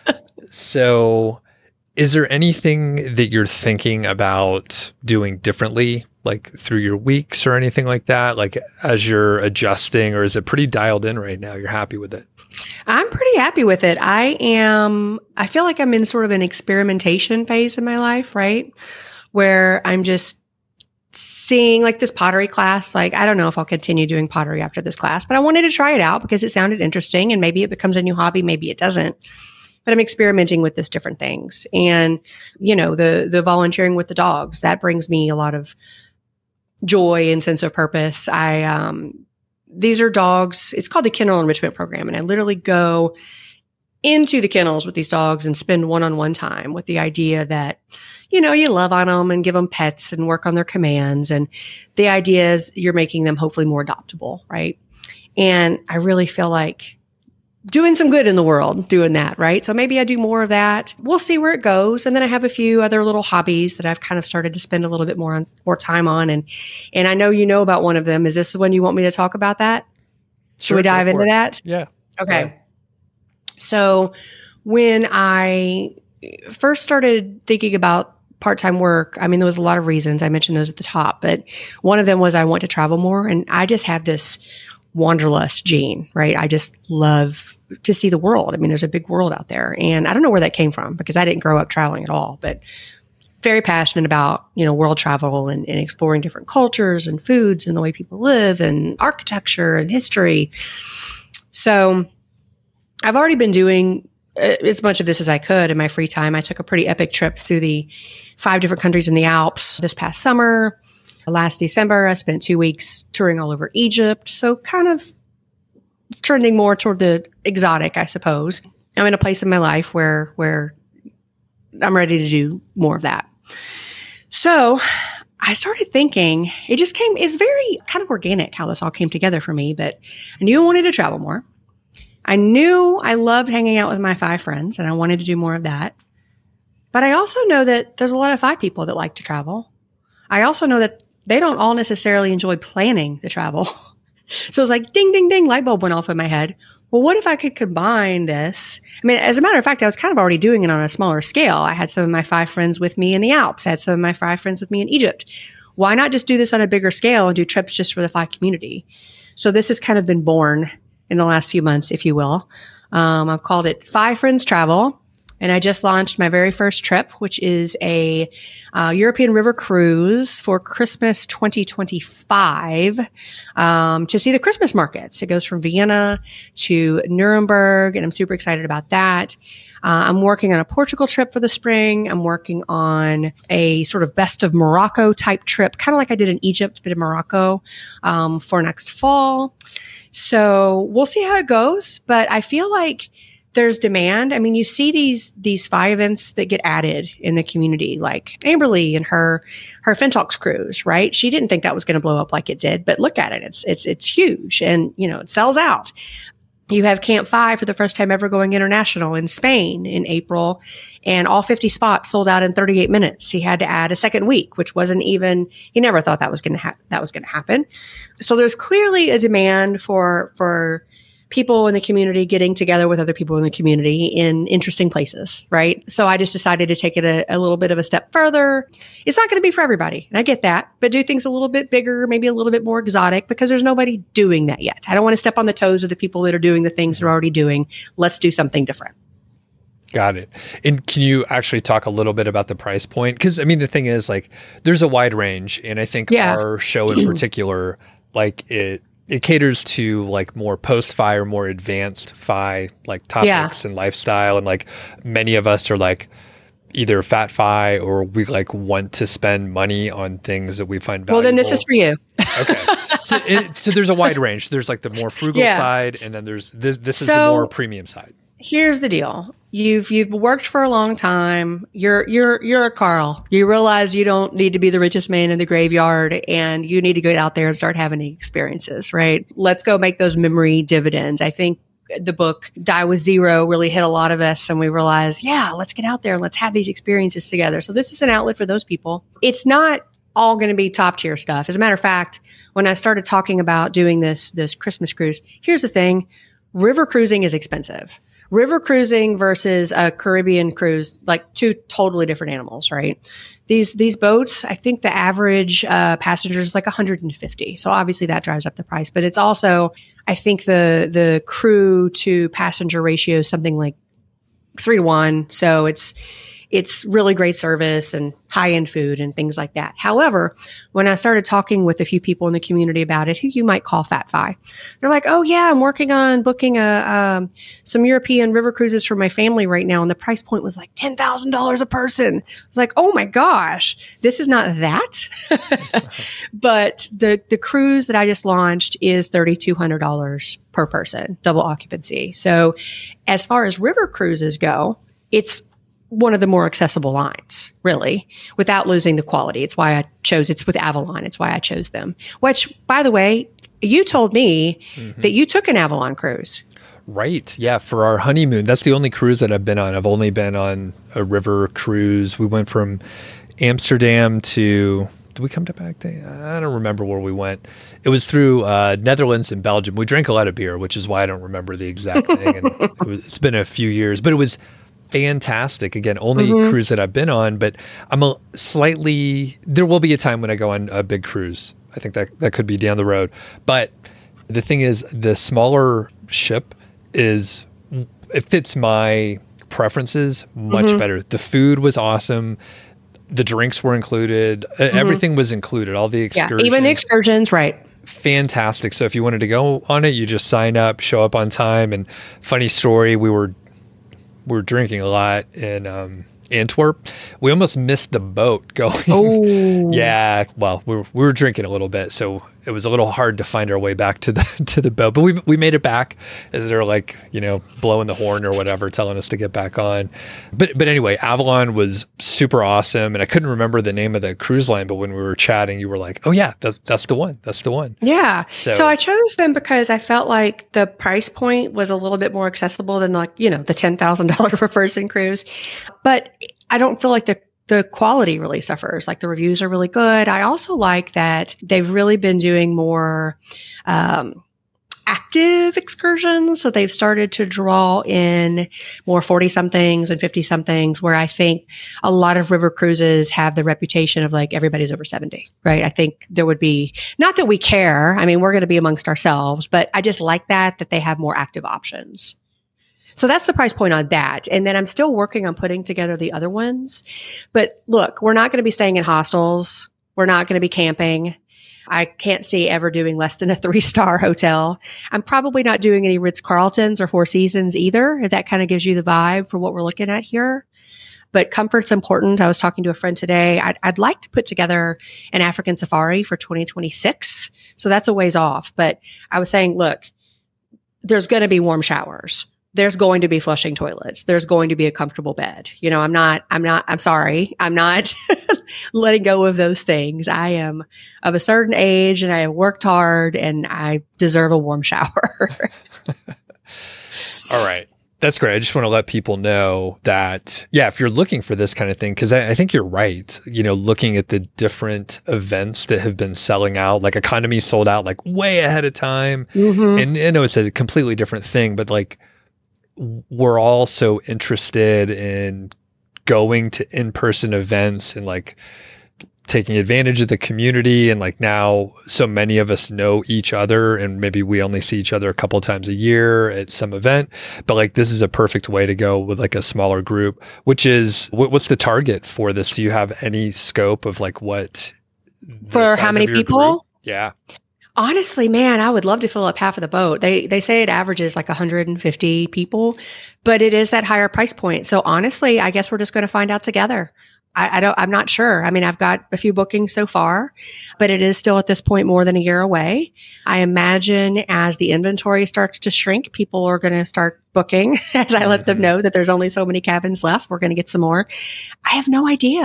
So is there anything that you're thinking about doing differently, like through your weeks or anything like that, like as you're adjusting, or is it pretty dialed in right now? You're happy with it? I'm pretty happy with it. I feel like I'm in sort of an experimentation phase in my life, right? Where I'm just seeing like this pottery class. Like, I don't know if I'll continue doing pottery after this class, but I wanted to try it out because it sounded interesting and maybe it becomes a new hobby. Maybe it doesn't. But I'm experimenting with this different things. And, the volunteering with the dogs, that brings me a lot of joy and sense of purpose. These are dogs. It's called the Kennel Enrichment Program. And I literally go into the kennels with these dogs and spend one-on-one time with the idea that, you love on them and give them pets and work on their commands. And the idea is you're making them hopefully more adoptable, right? And I really feel like doing some good in the world doing that, right? So maybe I do more of that. We'll see where it goes. And then I have a few other little hobbies that I've kind of started to spend a little bit more time on. And I know you know about one of them. Is this the one you want me to talk about that? Should we dive into that? Yeah. Okay. Yeah. So when I first started thinking about part-time work, there was a lot of reasons. I mentioned those at the top, but one of them was I want to travel more. And I just have this wanderlust gene, right? I just love to see the world. There's a big world out there. And I don't know where that came from because I didn't grow up traveling at all, but very passionate about, world travel and exploring different cultures and foods and the way people live and architecture and history. So I've already been doing as much of this as I could in my free time. I took a pretty epic trip through the 5 different countries in the Alps this past summer. Last December, I spent 2 weeks touring all over Egypt. So kind of trending more toward the exotic, I suppose. I'm in a place in my life where I'm ready to do more of that. So I started thinking, it's very kind of organic how this all came together for me, but I knew I wanted to travel more. I knew I loved hanging out with my 5 friends and I wanted to do more of that. But I also know that there's a lot of 5 people that like to travel. I also know that they don't all necessarily enjoy planning the travel. So it's like, ding, ding, ding, light bulb went off in my head. Well, what if I could combine this? I mean, as a matter of fact, I was kind of already doing it on a smaller scale. I had some of my 5 friends with me in the Alps. I had some of my 5 friends with me in Egypt. Why not just do this on a bigger scale and do trips just for the 5 community? So this has kind of been born in the last few months, if you will. I've called it 5 Friends Travel. And I just launched my very first trip, which is a European river cruise for Christmas 2025 to see the Christmas markets. It goes from Vienna to Nuremberg, and I'm super excited about that. I'm working on a Portugal trip for the spring. I'm working on a sort of best of Morocco type trip, kind of like I did in Egypt, but in Morocco for next fall. So we'll see how it goes, but I feel like there's demand. I mean, you see these 5 events that get added in the community, like Amberly and her Fintalks cruise, right? She didn't think that was going to blow up like it did, but look at it. It's huge, and it sells out. You have Camp 5 for the first time ever going international in Spain in April, and all 50 spots sold out in 38 minutes. He had to add a second week, which wasn't even, he never thought that was going to happen. So there's clearly a demand for people in the community getting together with other people in the community in interesting places, right? So I just decided to take it a little bit of a step further. It's not going to be for everybody, and I get that, but do things a little bit bigger, maybe a little bit more exotic, because there's nobody doing that yet. I don't want to step on the toes of the people that are doing the things they're already doing. Let's do something different. Got it. And can you actually talk a little bit about the price point? Because, I mean, the thing is, like, there's a wide range, and I think our show in particular, like, it caters to like more post-fi or more advanced fi like topics and lifestyle. And like many of us are like either fat fi or we like want to spend money on things that we find valuable. Well, then this is for you. Okay. So there's a wide range. There's like the more frugal side, and then there's this is the more premium side. Here's the deal. You've worked for a long time. You're a Carl. You realize you don't need to be the richest man in the graveyard, and you need to get out there and start having experiences, right? Let's go make those memory dividends. I think the book Die with Zero really hit a lot of us, and we realized, let's get out there and let's have these experiences together. So this is an outlet for those people. It's not all going to be top tier stuff. As a matter of fact, when I started talking about doing this Christmas cruise, here's the thing. River cruising is expensive. River cruising versus a Caribbean cruise, like 2 totally different animals, right? These boats, I think the average passenger is like 150. So obviously that drives up the price, but it's also, I think the crew to passenger ratio is something like 3-to-1. So it's really great service and high-end food and things like that. However, when I started talking with a few people in the community about it, who you might call Fat Fi, they're like, oh yeah, I'm working on booking some European river cruises for my family right now. And the price point was like $10,000 a person. I was like, oh my gosh, this is not that. But the cruise that I just launched is $3,200 per person, double occupancy. So as far as river cruises go, it's one of the more accessible lines, really, without losing the quality. It's why I chose, it's with Avalon. It's why I chose them. Which, by the way, you told me that you took an Avalon cruise. Right. Yeah. For our honeymoon, that's the only cruise that I've been on. I've only been on a river cruise. We went from Amsterdam to, did we come to Baghdad? I don't remember where we went. It was through Netherlands and Belgium. We drank a lot of beer, which is why I don't remember the exact thing. And it's been a few years, but it was fantastic. Again, only cruise that I've been on, but there will be a time when I go on a big cruise. I think that could be down the road. But the thing is, the smaller ship it fits my preferences much better. The food was awesome. The drinks were included. Everything was included. All the excursions. Yeah, even the excursions, right. Fantastic. So if you wanted to go on it, you just sign up, show up on time. And funny story, we were drinking a lot in Antwerp. We almost missed the boat going. Oh, yeah. Well, we were drinking a little bit, so it was a little hard to find our way back to the boat. But we made it back as they're like, blowing the horn or whatever, telling us to get back on. But anyway, Avalon was super awesome, and I couldn't remember the name of the cruise line. But when we were chatting, you were like, "Oh yeah, that's the one. That's the one." Yeah. So I chose them because I felt like the price point was a little bit more accessible than the $10,000 per person cruise. But I don't feel like the quality really suffers. Like the reviews are really good. I also like that they've really been doing more active excursions. So they've started to draw in more 40 somethings and 50 somethings, where I think a lot of river cruises have the reputation of like everybody's over 70, right? I think there would be, not that we care. I mean, we're going to be amongst ourselves, but I just like that they have more active options. So that's the price point on that. And then I'm still working on putting together the other ones. But look, we're not going to be staying in hostels. We're not going to be camping. I can't see ever doing less than a 3-star hotel. I'm probably not doing any Ritz-Carltons or Four Seasons either, if that kind of gives you the vibe for what we're looking at here. But comfort's important. I was talking to a friend today. I'd like to put together an African safari for 2026. So that's a ways off. But I was saying, look, there's going to be warm showers. There's going to be flushing toilets. There's going to be a comfortable bed. I'm sorry. I'm not letting go of those things. I am of a certain age and I have worked hard and I deserve a warm shower. All right. That's great. I just want to let people know that, yeah, if you're looking for this kind of thing, because I think you're right, looking at the different events that have been selling out, like economy sold out like way ahead of time. Mm-hmm. And I know it's a completely different thing, but like, we're all so interested in going to in-person events and like taking advantage of the community. And like now so many of us know each other and maybe we only see each other a couple of times a year at some event, but like this is a perfect way to go with like a smaller group, which is what's the target for this? Do you have any scope of like what for how many people? Group? Yeah. Honestly, man, I would love to fill up half of the boat. They say it averages like 150 people, but it is that higher price point. So honestly, I guess we're just going to find out together. I'm not sure. I mean, I've got a few bookings so far, but it is still at this point more than a year away. I imagine as the inventory starts to shrink, people are going to start booking as I let them know that there's only so many cabins left. We're going to get some more. I have no idea.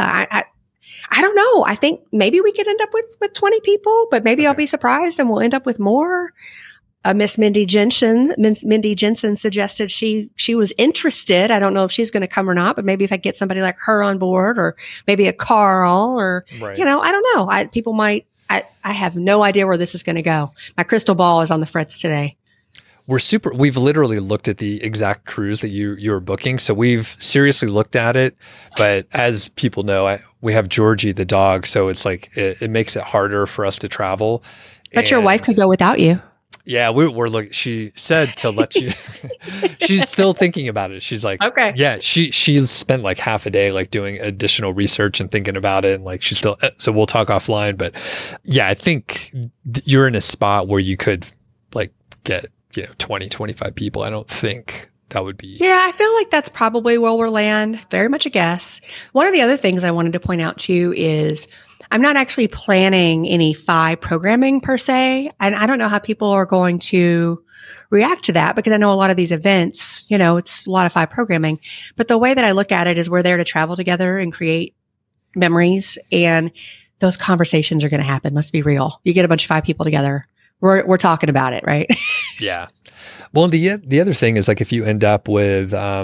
I don't know. I think maybe we could end up with 20 people, but maybe I'll be surprised and we'll end up with more. Miss Mindy Jensen suggested she was interested. I don't know if she's going to come or not, but maybe if I get somebody like her on board or maybe a Carl or, I don't know. People might, I have no idea where this is going to go. My crystal ball is on the fritz today. We've literally looked at the exact cruise that you were booking. So we've seriously looked at it, but as people know, we have Georgie, the dog. So it's like, it makes it harder for us to travel. But your wife could go without you. Yeah, we're looking. She said to let you. She's still thinking about it. She's like, okay. Yeah, she spent like half a day like doing additional research and thinking about it, and like she's still. So we'll talk offline. But yeah, I think you're in a spot where you could like get 20, 25 people. I don't think that would be. Yeah, I feel like that's probably where we'll land. Very much a guess. One of the other things I wanted to point out too is I'm not actually planning any FI programming per se. And I don't know how people are going to react to that because I know a lot of these events, it's a lot of FI programming. But the way that I look at it is we're there to travel together and create memories. And those conversations are going to happen. Let's be real. You get a bunch of FI people together. We're talking about it, right? Yeah. Well, the other thing is like if you end up with, a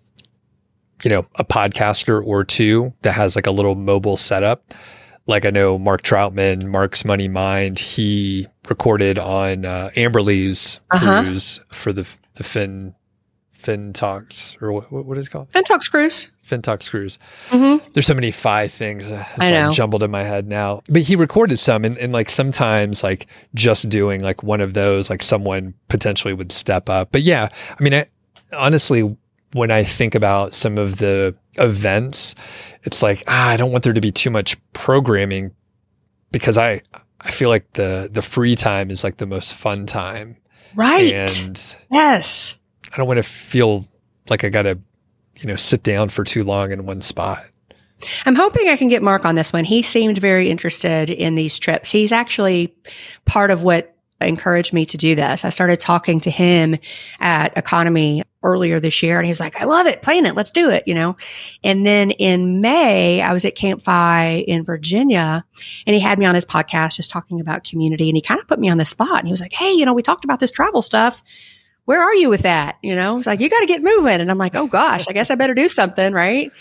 podcaster or two that has like a little mobile setup. Like I know Mark Troutman, Mark's Money Mind, he recorded on Amberley's cruise for the Fin Talks, or what is it called? Fin Talks Cruise. Fin Talks Cruise. Mm-hmm. There's so many FI things. I know. All jumbled in my head now. But he recorded some and like sometimes like just doing like one of those, like someone potentially would step up. But yeah, I mean, honestly, when I think about some of the events, it's like, I don't want there to be too much programming because I feel like the free time is like the most fun time. Right. And yes, I don't want to feel like I got to, sit down for too long in one spot. I'm hoping I can get Mark on this one. He seemed very interested in these trips. He's actually part of what encouraged me to do this. I started talking to him at Economy earlier this year and he's like, I love it, plan it, let's do it, And then in May, I was at Camp FI in Virginia and he had me on his podcast just talking about community and he kind of put me on the spot and he was like, hey, we talked about this travel stuff. Where are you with that? He's like, you got to get moving. And I'm like, oh gosh, I guess I better do something. Right.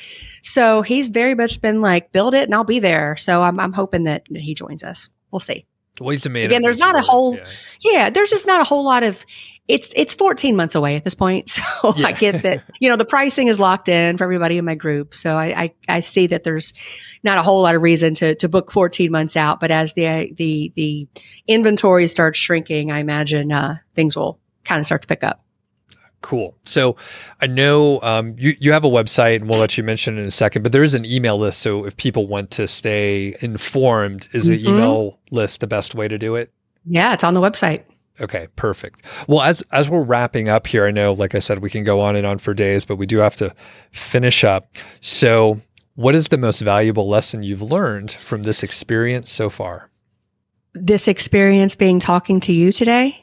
So he's very much been like, build it and I'll be there. So I'm hoping that he joins us. We'll see. Well, he's a man. Again, there's not a whole, there's just not a whole lot of, it's 14 months away at this point. So I get that, the pricing is locked in for everybody in my group. So I see that there's not a whole lot of reason to book 14 months out. But as the inventory starts shrinking, I imagine things will kind of start to pick up. Cool. So I know you have a website, and we'll let you mention it in a second, but there is an email list. So if people want to stay informed, is the email list the best way to do it? Yeah, it's on the website. Okay, perfect. Well, as we're wrapping up here, I know, like I said, we can go on and on for days, but we do have to finish up. So what is the most valuable lesson you've learned from this experience so far? This experience being talking to you today?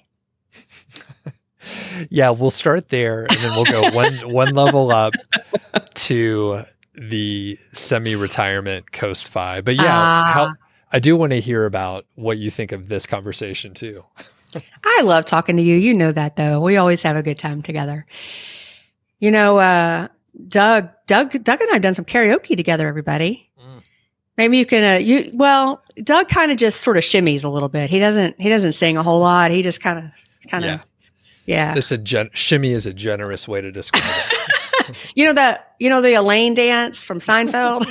Yeah, we'll start there, and then we'll go one level up to the semi-retirement Coast 5. But yeah, I do want to hear about what you think of this conversation too. I love talking to you. You know that, though. We always have a good time together. Doug and I have done some karaoke together, everybody. Maybe you can, Doug kind of just sort of shimmies a little bit. He doesn't sing a whole lot. He just kind of. Yeah. Shimmy is a generous way to describe it. the Elaine dance from Seinfeld?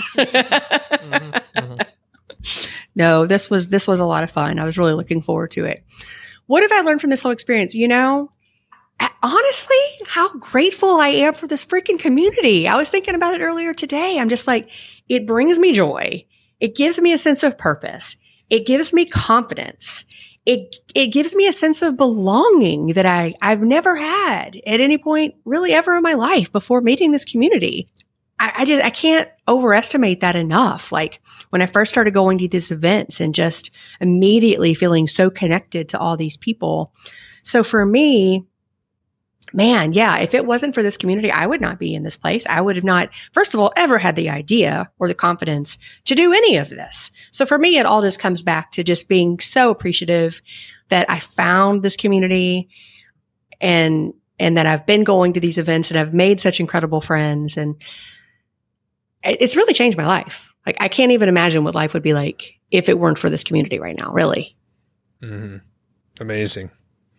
No, this was a lot of fun. I was really looking forward to it. What have I learned from this whole experience? Honestly, how grateful I am for this freaking community. I was thinking about it earlier today. I'm just like, it brings me joy. It gives me a sense of purpose. It gives me confidence. It gives me a sense of belonging that I've never had at any point really ever in my life before meeting this community. I can't overestimate that enough. Like when I first started going to these events and just immediately feeling so connected to all these people. So for me, man, yeah, if it wasn't for this community, I would not be in this place. I would have not, first of all, ever had the idea or the confidence to do any of this. So for me, it all just comes back to just being so appreciative that I found this community and that I've been going to these events and I've made such incredible friends. And it's really changed my life. Like I can't even imagine what life would be like if it weren't for this community right now, really. Mm-hmm. Amazing.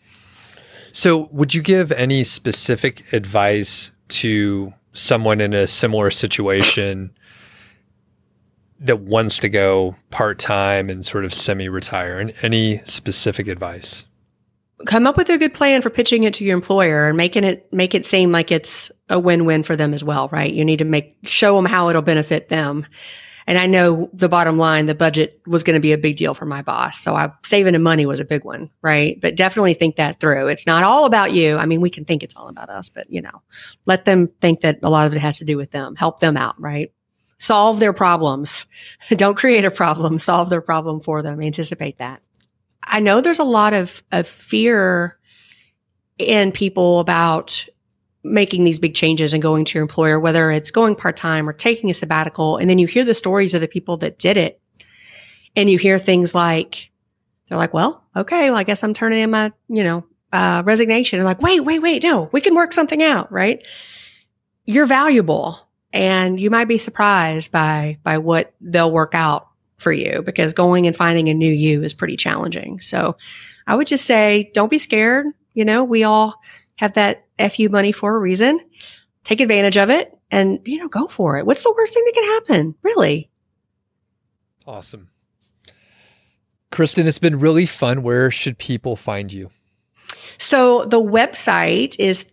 So would you give any specific advice to someone in a similar situation that wants to go part-time and sort of semi-retire? And any specific advice? Come up with a good plan for pitching it to your employer and make it seem like it's a win-win for them as well, right? You need to show them how it'll benefit them. And I know the bottom line, the budget was going to be a big deal for my boss. So saving him money was a big one, right? But definitely think that through. It's not all about you. I mean, we can think it's all about us, but let them think that a lot of it has to do with them. Help them out, right? Solve their problems. Don't create a problem. Solve their problem for them. Anticipate that. I know there's a lot of fear in people about making these big changes and going to your employer, whether it's going part-time or taking a sabbatical. And then you hear the stories of the people that did it. And you hear things like, they're like, well, okay, well, I guess I'm turning in my, resignation. And like, wait, no, we can work something out, right? You're valuable and you might be surprised by what they'll work out for you, because going and finding a new you is pretty challenging. So I would just say, don't be scared. We all have that FU money for a reason. Take advantage of it and, go for it. What's the worst thing that can happen? Really? Awesome. Kristen, it's been really fun. Where should people find you? So the website is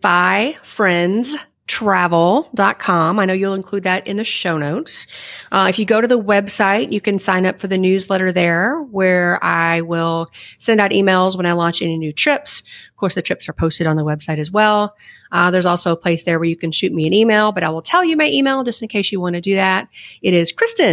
FiFriendsTravel.com. I know you'll include that in the show notes. If you go to the website, you can sign up for the newsletter there, where I will send out emails when I launch any new trips. Of course, the trips are posted on the website as well. There's also a place there where you can shoot me an email, but I will tell you my email just in case you want to do that. It is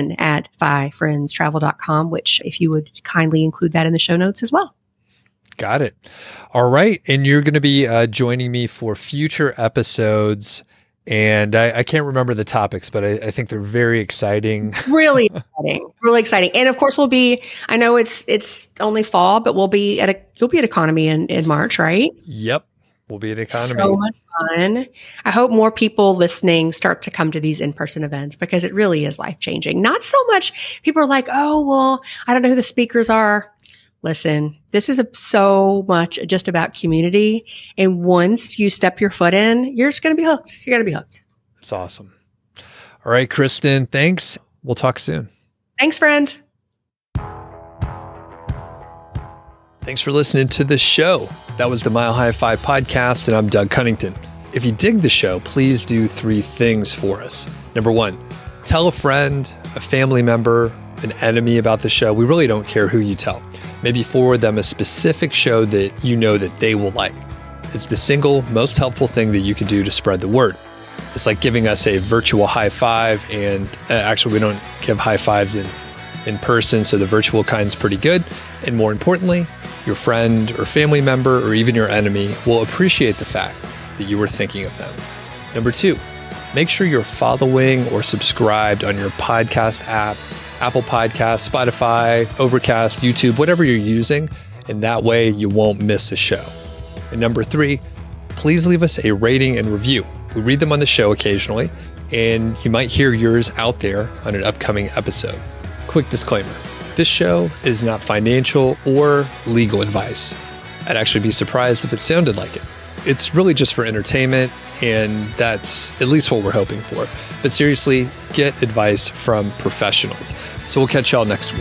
Kristen@FiFriendsTravel.com, which if you would kindly include that in the show notes as well. Got it. All right. And you're going to be joining me for future episodes. And I can't remember the topics, but I think they're very exciting. Really exciting. Really exciting. And of course, I know it's only fall, but you'll be at Economy in March, right? Yep. We'll be an economy. So much fun. I hope more people listening start to come to these in-person events because it really is life-changing. Not so much people are like, oh, well, I don't know who the speakers are. Listen, this is so much just about community. And once you step your foot in, you're just going to be hooked. You're going to be hooked. That's awesome. All right, Kristen, thanks. We'll talk soon. Thanks, friend. Thanks for listening to the show. That was the Mile High 5 podcast, and I'm Doug Cunnington. If you dig the show, please do 3 things for us. Number 1, tell a friend, a family member, an enemy about the show. We really don't care who you tell. Maybe forward them a specific show that you know that they will like. It's the single most helpful thing that you can do to spread the word. It's like giving us a virtual high five, and actually we don't give high fives in person, so the virtual kind's pretty good. And more importantly, your friend or family member or even your enemy will appreciate the fact that you were thinking of them. Number 2, make sure you're following or subscribed on your podcast app, Apple Podcasts, Spotify, Overcast, YouTube, whatever you're using, and that way you won't miss a show. And number 3, please leave us a rating and review. We read them on the show occasionally, and you might hear yours out there on an upcoming episode. Quick disclaimer. This show is not financial or legal advice. I'd actually be surprised if it sounded like it. It's really just for entertainment, and that's at least what we're hoping for. But seriously, get advice from professionals. So we'll catch y'all next week.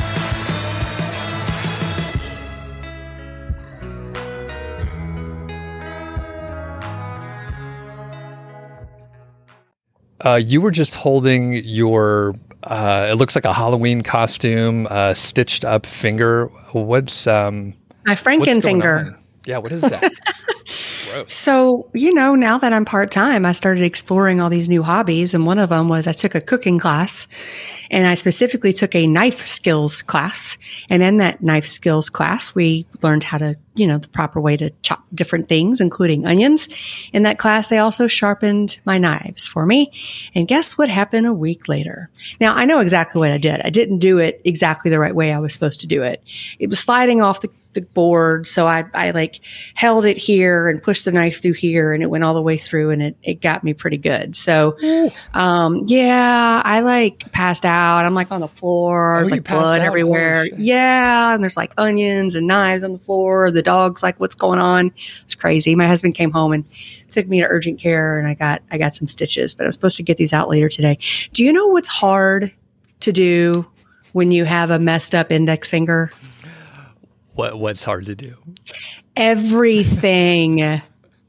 You were just holding your, it looks like a Halloween costume, stitched up finger. What's my Frankenfinger? Yeah, what is that? Gross. So, now that I'm part-time, I started exploring all these new hobbies. And one of them was I took a cooking class, and I specifically took a knife skills class. And in that knife skills class, we learned how to, the proper way to chop different things, including onions. In that class, they also sharpened my knives for me. And guess what happened a week later? Now, I know exactly what I did. I didn't do it exactly the right way I was supposed to do it. It was sliding off the board. So I held it here and pushed the knife through here, and it went all the way through, and it got me pretty good. So, I passed out. I'm on the floor. There's blood everywhere. Yeah. And there's onions and knives on the floor. The dog's what's going on? It's crazy. My husband came home and took me to urgent care, and I got some stitches, but I'm supposed to get these out later today. Do you know what's hard to do when you have a messed up index finger? What's hard to do? Everything.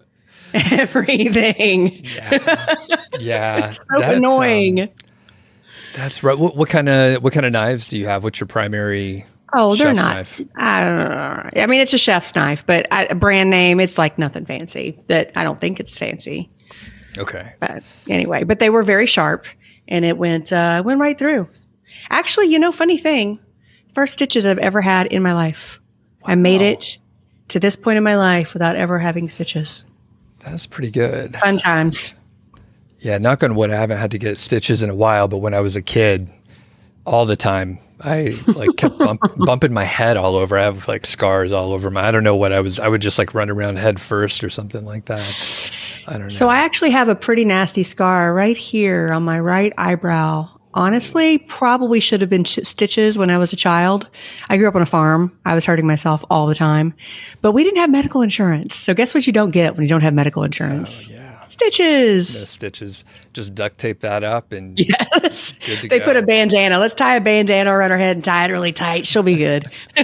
Everything. Yeah. It's so annoying. That's right. What kind of knives do you have? What's your primary? Oh, they're not. Knife? I don't know. I mean, it's a chef's knife, but a brand name. It's nothing fancy. That I don't think it's fancy. Okay. But anyway, they were very sharp, and it went right through. Actually, funny thing, first stitches I've ever had in my life. Wow. I made it to this point in my life without ever having stitches. That's pretty good. Fun times. Yeah, knock on wood, I haven't had to get stitches in a while, but when I was a kid, all the time, I kept bumping my head all over. I have scars all over I don't know what I would just run around head first or something like that. I don't know. So I actually have a pretty nasty scar right here on my right eyebrow. Honestly, probably should have been stitches when I was a child. I grew up on a farm. I was hurting myself all the time, but we didn't have medical insurance. So guess what you don't get when you don't have medical insurance? Oh, yeah. Stitches. No stitches. Just duct tape that up and yes. They put a bandana. Let's tie a bandana around her head and tie it really tight. She'll be good.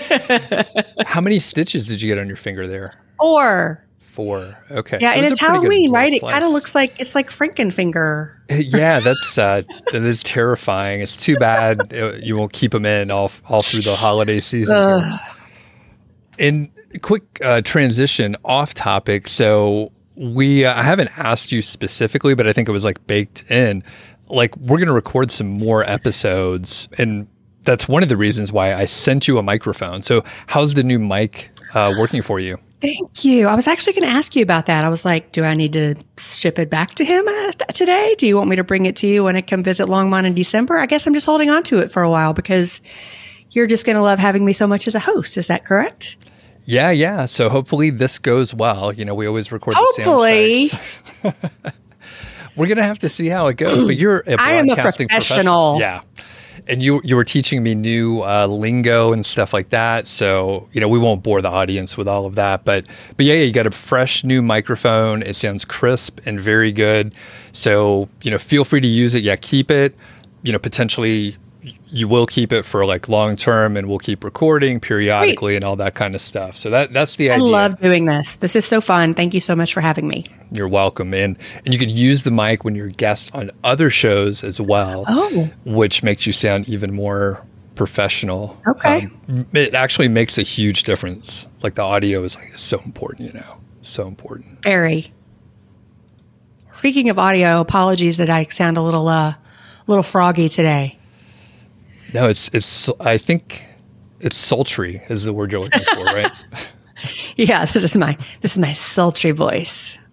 How many stitches did you get on your finger there? 4. Okay. Yeah, so and it's Halloween, right? Slice. It kind of looks like it's like Frankenfinger. Yeah, that is terrifying. It's too bad you won't keep them in all through the holiday season. In quick transition off topic, so I haven't asked you specifically, but I think it was baked in. We're going to record some more episodes, and that's one of the reasons why I sent you a microphone. So how's the new mic working for you? Thank you. I was actually going to ask you about that. I was like, do I need to ship it back to him today? Do you want me to bring it to you when I come visit Longmont in December? I guess I'm just holding on to it for a while because you're just going to love having me so much as a host. Is that correct? Yeah. So hopefully this goes well. We always record the Hopefully. sound checks. We're going to have to see how it goes, but you're a I am a broadcasting professional. Yeah. And you were teaching me new lingo and stuff like that. So, we won't bore the audience with all of that. But yeah, you got a fresh new microphone. It sounds crisp and very good. So, feel free to use it. Yeah, keep it. Potentially you will keep it for like long term, and we'll keep recording periodically. Great. And all that kind of stuff. So that's the idea. I love doing this. This is so fun. Thank you so much for having me. You're welcome. And you could use the mic when you're guests on other shows as well, which makes you sound even more professional. Okay. It actually makes a huge difference. Like the audio is so important, so important. Very. Speaking of audio, apologies that I sound a little froggy today. No, it's. I think it's sultry is the word you're looking for, right? Yeah, this is my sultry voice.